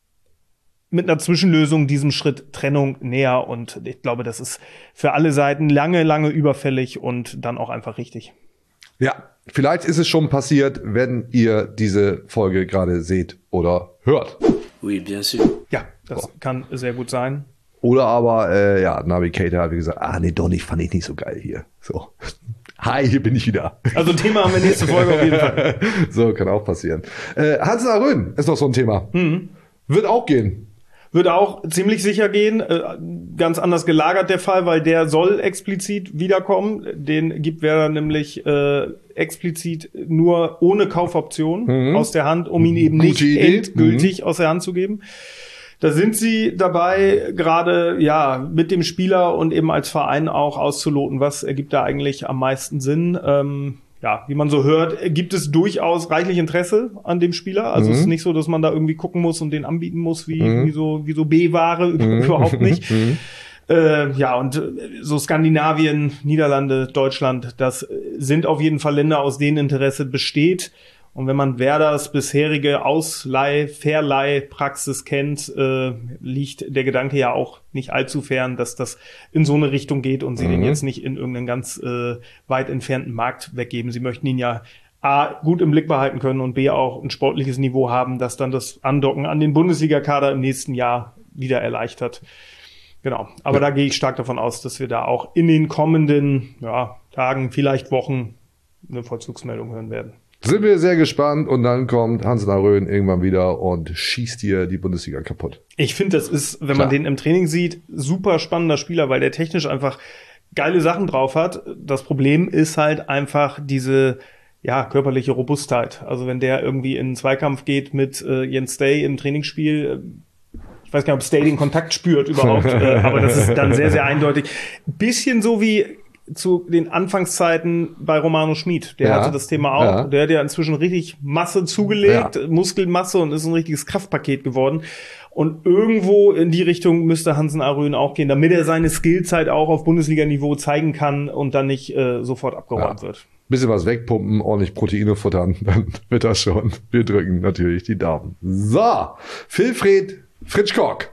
mit einer Zwischenlösung diesem Schritt Trennung näher. Und ich glaube, das ist für alle Seiten lange, lange überfällig und dann auch einfach richtig. Ja, vielleicht ist es schon passiert, wenn ihr diese Folge gerade seht oder hört. Oui, bien sûr. Ja, das oh. kann sehr gut sein. Oder aber, äh, ja, Navigator hat wie gesagt, ah nee, doch nicht, fand ich nicht so geil hier. So, hi, hier bin ich wieder. Also Thema haben wir nächste Folge auf jeden Fall. So, kann auch passieren. Äh, Hansen Arön ist noch so ein Thema. Mhm. Wird auch gehen. Wird auch ziemlich sicher gehen. Äh, ganz anders gelagert der Fall, weil der soll explizit wiederkommen. Den gibt Werder nämlich äh, explizit nur ohne Kaufoption mhm. aus der Hand, um ihn eben Gute nicht Idee. endgültig mhm. aus der Hand zu geben. Da sind sie dabei, gerade ja mit dem Spieler und eben als Verein auch auszuloten, was ergibt da eigentlich am meisten Sinn. Ähm, ja, wie man so hört, gibt es durchaus reichlich Interesse an dem Spieler. Also mhm. es ist nicht so, dass man da irgendwie gucken muss und den anbieten muss, wie, mhm. wie so wie so B-Ware, mhm. überhaupt nicht. Mhm. Äh, ja, und so Skandinavien, Niederlande, Deutschland, das sind auf jeden Fall Länder, aus denen Interesse besteht. Und wenn man Werders bisherige Ausleih-, Verleih-Praxis kennt, äh, liegt der Gedanke ja auch nicht allzu fern, dass das in so eine Richtung geht und sie mhm. den jetzt nicht in irgendeinen ganz äh, weit entfernten Markt weggeben. Sie möchten ihn ja A, gut im Blick behalten können und B, auch ein sportliches Niveau haben, das dann das Andocken an den Bundesligakader im nächsten Jahr wieder erleichtert. Genau, aber ja. da gehe ich stark davon aus, dass wir da auch in den kommenden ja, Tagen, vielleicht Wochen eine Vollzugsmeldung hören werden. Sind wir sehr gespannt und dann kommt Hansen Arön irgendwann wieder und schießt hier die Bundesliga kaputt. Ich finde, das ist, wenn Klar. man den im Training sieht, super spannender Spieler, weil der technisch einfach geile Sachen drauf hat. Das Problem ist halt einfach diese ja körperliche Robustheit. Also wenn der irgendwie in einen Zweikampf geht mit äh, Jens Stay im Trainingsspiel, ich weiß gar nicht, ob Stay den Kontakt spürt überhaupt, äh, aber das ist dann sehr, sehr eindeutig. Bisschen so wie zu den Anfangszeiten bei Romano Schmid. Der ja, hatte das Thema auch. Ja. Der hat ja inzwischen richtig Masse zugelegt, ja. Muskelmasse und ist ein richtiges Kraftpaket geworden. Und irgendwo in die Richtung müsste Hansen Arön auch gehen, damit er seine Skillzeit auch auf Bundesliga-Niveau zeigen kann und dann nicht äh, sofort abgeräumt ja. wird. Bisschen was wegpumpen, ordentlich Proteine futtern, dann wird das schon. Wir drücken natürlich die Daumen. So, Wilfried Fritschkock.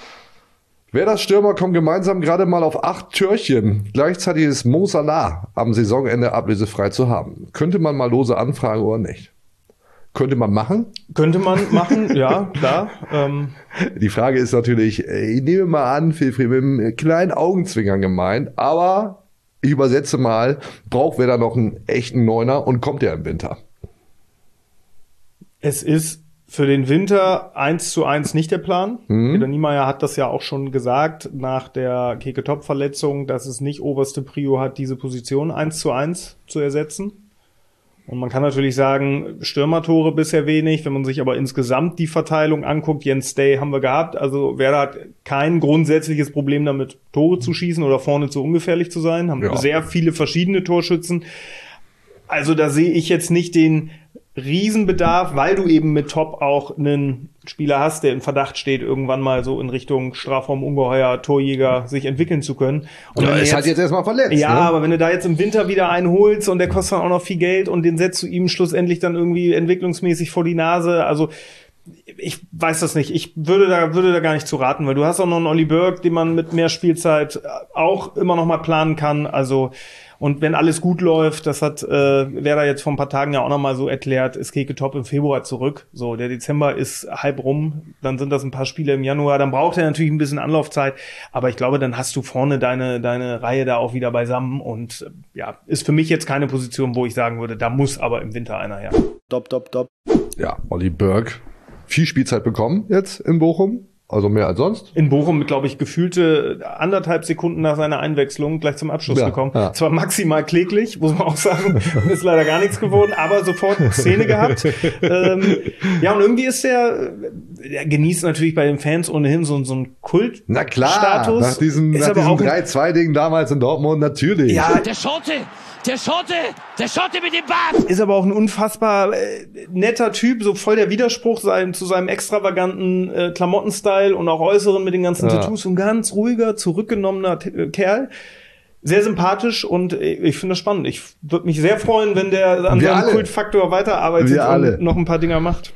Werders Stürmer kommen gemeinsam gerade mal auf acht Türchen. Gleichzeitig ist Mo Salah am Saisonende ablösefrei zu haben. Könnte man mal lose anfragen oder nicht? Könnte man machen? Könnte man machen, ja, klar. Ähm. Die Frage ist natürlich, ich nehme mal an, Wilfried, mit einem kleinen Augenzwinkern gemeint, aber ich übersetze mal, braucht Werder noch einen echten Neuner und kommt der im Winter? Es ist für den Winter eins zu eins nicht der Plan. Mhm. Peter Niemeyer hat das ja auch schon gesagt nach der Keke-Top-Verletzung, dass es nicht oberste Prio hat, diese Position eins zu eins zu ersetzen. Und man kann natürlich sagen, Stürmertore bisher wenig. Wenn man sich aber insgesamt die Verteilung anguckt, Jens Day haben wir gehabt. Also Werder hat kein grundsätzliches Problem damit, Tore zu schießen oder vorne zu ungefährlich zu sein. Haben Ja. sehr viele verschiedene Torschützen. Also da sehe ich jetzt nicht den Riesenbedarf, weil du eben mit Top auch einen Spieler hast, der in Verdacht steht, irgendwann mal so in Richtung Strafraum-Ungeheuer, Torjäger sich entwickeln zu können. Und Ja, wenn du ist halt jetzt erstmal verletzt. Ja, ne? aber wenn du da jetzt im Winter wieder einen holst und der kostet dann auch noch viel Geld und den setzt du ihm schlussendlich dann irgendwie entwicklungsmäßig vor die Nase, also ich weiß das nicht. Ich würde da, würde da gar nicht zu raten, weil du hast auch noch einen Olli Burke, den man mit mehr Spielzeit auch immer noch mal planen kann. Also, und wenn alles gut läuft, das hat äh, Werder jetzt vor ein paar Tagen ja auch noch mal so erklärt, ist Keke Top im Februar zurück. So, der Dezember ist halb rum, dann sind das ein paar Spiele im Januar, dann braucht er natürlich ein bisschen Anlaufzeit, aber ich glaube, dann hast du vorne deine deine Reihe da auch wieder beisammen und äh, ja, ist für mich jetzt keine Position, wo ich sagen würde, da muss aber im Winter einer her. Top, top, top. Ja, Olli Burke. Viel Spielzeit bekommen jetzt in Bochum. Also mehr als sonst. In Bochum mit, glaube ich, gefühlte anderthalb Sekunden nach seiner Einwechslung gleich zum Abschluss Ja, gekommen. ja. Zwar maximal kläglich, muss man auch sagen, ist leider gar nichts geworden, aber sofort Szene gehabt. ähm, ja, und irgendwie ist der, der genießt natürlich bei den Fans ohnehin so, so einen Kultstatus. Na klar, nach diesem, Ist nach aber diesem auch ein- drei zwei Ding damals in Dortmund, natürlich. Ja, Der Schotte! Der Schotte! Der Schotte mit dem Bart! ist aber auch ein unfassbar äh, netter Typ, so voll der Widerspruch sein, zu seinem extravaganten äh, Klamottenstyle und auch Äußeren mit den ganzen Ja. Tattoos. Ein ganz ruhiger, zurückgenommener T- äh, Kerl. Sehr sympathisch und äh, ich finde das spannend. Ich würde mich sehr freuen, wenn der an Wir seinem alle. Kultfaktor weiterarbeitet Wir alle. und noch ein paar Dinger macht.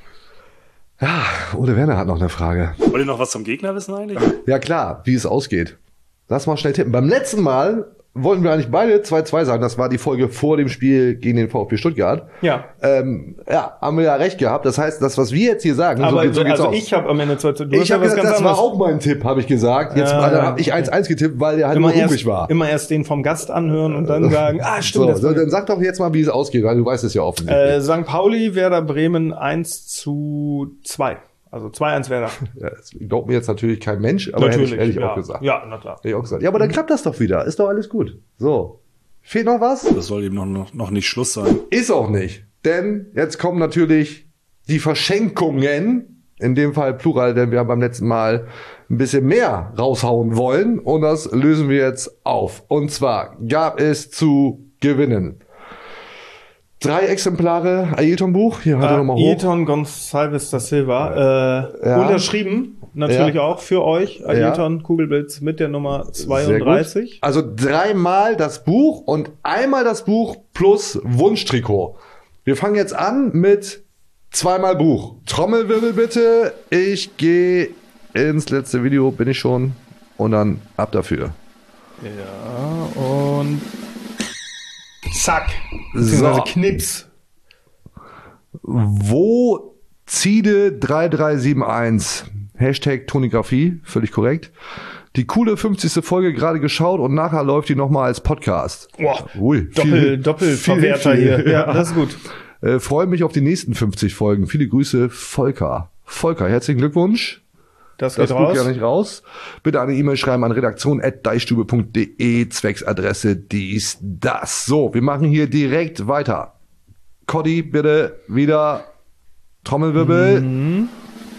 Ja, Ole Werner hat noch eine Frage. Wollt ihr noch was zum Gegner wissen eigentlich? Ja klar, wie es ausgeht. Lass mal schnell tippen. Beim letzten Mal wollten wir eigentlich beide zwei zwei sagen. Das war die Folge vor dem Spiel gegen den VfB Stuttgart. Ja. Ähm, ja, haben wir ja recht gehabt. Das heißt, das, was wir jetzt hier sagen, Aber so, geht- so geht's also aus. ich habe am Ende zwei zu du hast Ich ja habe was gesagt, ganz das war anderes. auch mein Tipp, habe ich gesagt. Jetzt Ja, dann habe ich okay. eins eins getippt, weil der halt Immer nur erst, ruhig war. immer erst den vom Gast anhören und dann sagen, ah, stimmt. So, das so, dann sag doch jetzt mal, wie es ausgeht, weil du weißt es ja offensichtlich. äh, Sankt Pauli, Werder Bremen eins zu zwei. Also zwei eins Werder. Ja, das glaubt mir jetzt natürlich kein Mensch, aber hätte ich, hätte ich ja. auch gesagt. Ja, na klar. Hätte ich auch gesagt. Ja, aber dann klappt das doch wieder. Ist doch alles gut. So. Fehlt noch was? Das soll eben noch, noch, noch nicht Schluss sein. Ist auch nicht. Denn jetzt kommen natürlich die Verschenkungen, in dem Fall Plural, denn wir haben beim letzten Mal ein bisschen mehr raushauen wollen und das lösen wir jetzt auf. Und zwar gab es zu gewinnen drei Exemplare Ailton-Buch. Hier hat er Äh, nochmal hoch. Ailton Gonçalves da Silva. Äh, Ja. Unterschrieben, natürlich Ja. auch für euch. Ailton Kugelblitz mit der Nummer zweiunddreißig. Sehr gut. Also dreimal das Buch und einmal das Buch plus Wunschtrikot. Wir fangen jetzt an mit zweimal Buch. Trommelwirbel bitte. Ich gehe ins letzte Video, bin ich schon. Und dann ab dafür. Ja, und zack. Beziehungsweise So. Knips. Wo Zide drei drei sieben eins. Hashtag Tonigraphie, völlig korrekt. Die coole fünfzigste Folge gerade geschaut und nachher läuft die nochmal als Podcast. Boah, Ui, Doppel, viel- Doppelverwerter viel, viel. hier. Ja, das ist gut. Äh, freue mich auf die nächsten fünfzig Folgen. Viele Grüße, Volker. Volker, herzlichen Glückwunsch. Das Das geht Buch raus. ja nicht raus. Bitte eine E-Mail schreiben an redaktion at deichstube punkt de, Zwecksadresse dies, das. So, wir machen hier direkt weiter. Coddy, bitte wieder Trommelwirbel. Mhm.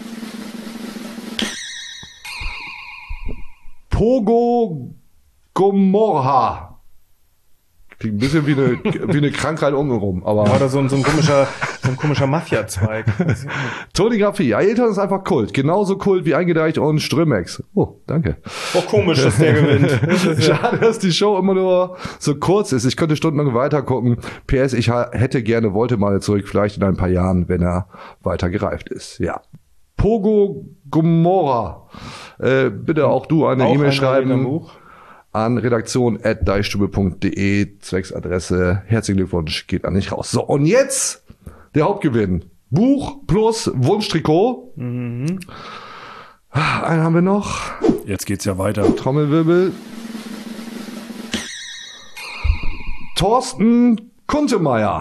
Pogo Gomorra. Klingt ein bisschen wie eine, wie eine Krankheit untenrum, aber. Oder so ein, so ein komischer, so ein komischer Mafia-Zweig. Tonigraphie. Ailton ist einfach Kult. Genauso Kult wie Eingedeicht und Strömex. Oh, danke. Oh, komisch, dass der gewinnt. Das ist ja- Schade, dass die Show immer nur so kurz ist. Ich könnte stundenlang weiter gucken. P S, ich ha- hätte gerne Woltemade zurück, vielleicht in ein paar Jahren, wenn er weiter gereift ist. Ja. Pogo Gomorra. Äh, bitte auch du eine Auch E-Mail ein schreiben Berliner-Buch. an redaktion at deichstube punkt de, Zwecksadresse. Herzlichen Glückwunsch, geht an dich raus. So, und jetzt der Hauptgewinn. Buch plus Wunschtrikot. Mhm. Einen haben wir noch. Jetzt geht's ja weiter. Trommelwirbel. Thorsten Kuntemeier.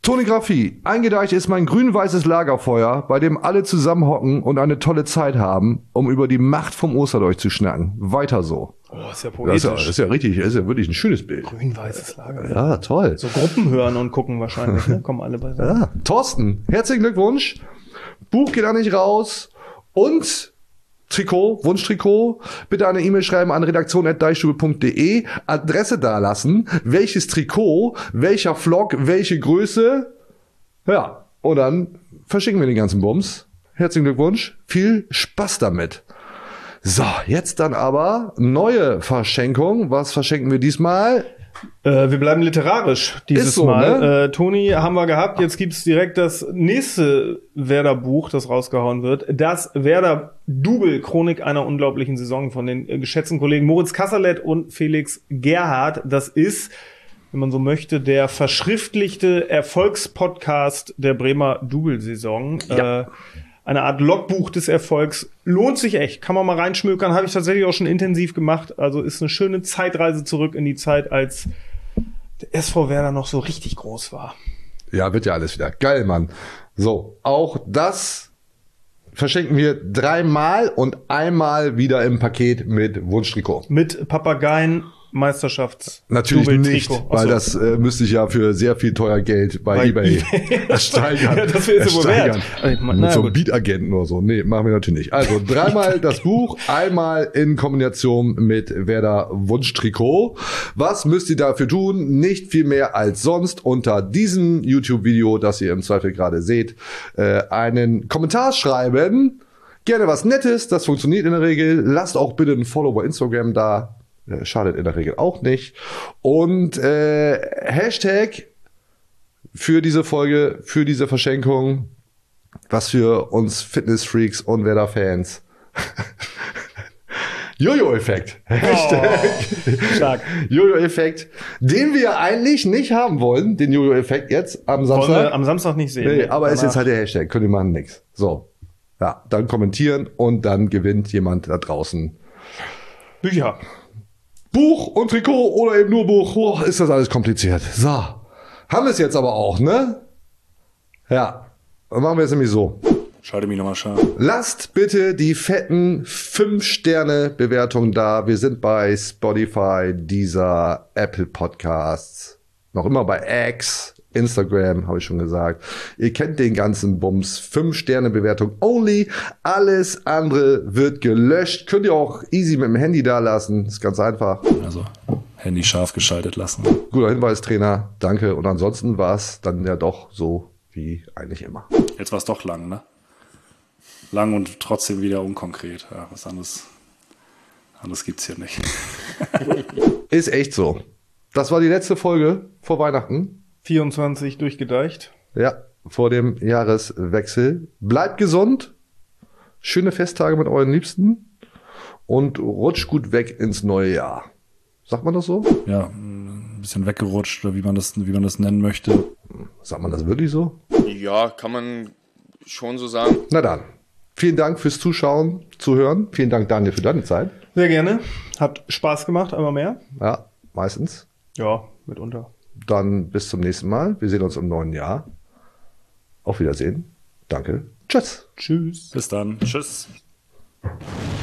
Tonigraphie. Eingedeicht ist mein grün-weißes Lagerfeuer, bei dem alle zusammenhocken und eine tolle Zeit haben, um über die Macht vom Osterdolch zu schnacken. Weiter so. Oh, ist ja poetisch. Das ist ja, das ist ja richtig, das ist ja wirklich ein schönes Bild. Grün-weißes Lagerfeuer. Ja, toll. So Gruppen hören und gucken wahrscheinlich, ne? Kommen alle beisammen. Ja, Thorsten, herzlichen Glückwunsch. Buch geht auch nicht raus. Und Trikot, Wunschtrikot, bitte eine E-Mail schreiben an redaktion at deichstube punkt de, Adresse dalassen, welches Trikot, welcher Vlog, welche Größe. Ja, und dann verschicken wir den ganzen Bums. Herzlichen Glückwunsch, viel Spaß damit. So, jetzt dann aber neue Verschenkung. Was verschenken wir diesmal? Äh, wir bleiben literarisch dieses Ist so, Mal. ne? Äh, Toni haben wir gehabt. Jetzt gibt's direkt das nächste Werder-Buch, das rausgehauen wird. Das Werder-Double, Chronik einer unglaublichen Saison von den äh, geschätzten Kollegen Moritz Kasserlet und Felix Gerhardt. Das ist, wenn man so möchte, der verschriftlichte Erfolgspodcast der Bremer Double-Saison. Ja. Äh, Eine Art Logbuch des Erfolgs. Lohnt sich echt. Kann man mal reinschmökern. Habe ich tatsächlich auch schon intensiv gemacht. Also ist eine schöne Zeitreise zurück in die Zeit, als der S V Werder noch so richtig groß war. Ja, wird ja alles wieder. Geil, Mann. So, auch das verschenken wir dreimal und einmal wieder im Paket mit Wunschtrikot. Mit Papageien Meisterschafts. Natürlich nicht, Double-Trikot. weil Achso. das äh, müsste ich ja für sehr viel teuer Geld bei, Bei eBay eBay. ersteigern. Ja, das wäre es wohl wert. Ersteigern. Ich mein, Mit naja, so einem gut. Beat-Agenten oder so. Nee, machen wir natürlich nicht. Also dreimal das Buch, einmal in Kombination mit Werder Wunschtrikot. Was müsst ihr dafür tun? Nicht viel mehr als sonst unter diesem YouTube-Video, das ihr im Zweifel gerade seht, äh, einen Kommentar schreiben. Gerne was Nettes, das funktioniert in der Regel. Lasst auch bitte ein Follow bei Instagram da. Schadet in der Regel auch nicht. Und äh, Hashtag für diese Folge, für diese Verschenkung, was für uns Fitnessfreaks und Werder-Fans. Jojo-Effekt. Hashtag. Oh, stark. Jojo-Effekt, den wir eigentlich nicht haben wollen, den Jojo-Effekt jetzt am Wollen Samstag. wir am Samstag nicht sehen. Nee, aber ist Danach. jetzt halt der Hashtag, könnt ihr machen nix. So. Ja, dann kommentieren und dann gewinnt jemand da draußen Bücher. Buch und Trikot oder eben nur Buch. Oh, ist das alles kompliziert. So. Haben wir es jetzt aber auch, ne? Ja. Dann machen wir es nämlich so. Schalte mich nochmal scharf. Lasst bitte die fetten fünf Sterne Bewertungen da. Wir sind bei Spotify, Deezer, Apple Podcasts, noch immer bei X, Instagram, habe ich schon gesagt. Ihr kennt den ganzen Bums. fünf Sterne Bewertung only. Alles andere wird gelöscht. Könnt ihr auch easy mit dem Handy da lassen. Ist ganz einfach. Also Handy scharf geschaltet lassen. Guter Hinweis, Trainer. Danke. Und ansonsten war es dann ja doch so wie eigentlich immer. Jetzt war es doch lang, ne? Lang und trotzdem wieder unkonkret. Ja, was anderes, anderes gibt's hier nicht. Ist echt so. Das war die letzte Folge vor Weihnachten. vierundzwanzig durchgedeicht. Ja, vor dem Jahreswechsel. Bleibt gesund. Schöne Festtage mit euren Liebsten. Und rutscht gut weg ins neue Jahr. Sagt man das so? Ja, ein bisschen weggerutscht oder wie man das, wie man das nennen möchte. Sagt man das wirklich so? Ja, kann man schon so sagen. Na dann. Vielen Dank fürs Zuschauen, Zuhören. Vielen Dank, Daniel, für deine Zeit. Sehr gerne. Hat Spaß gemacht, einmal mehr. Ja, meistens. Ja, mitunter. Dann bis zum nächsten Mal. Wir sehen uns im neuen Jahr. Auf Wiedersehen. Danke. Tschüss. Tschüss. Bis dann. Tschüss.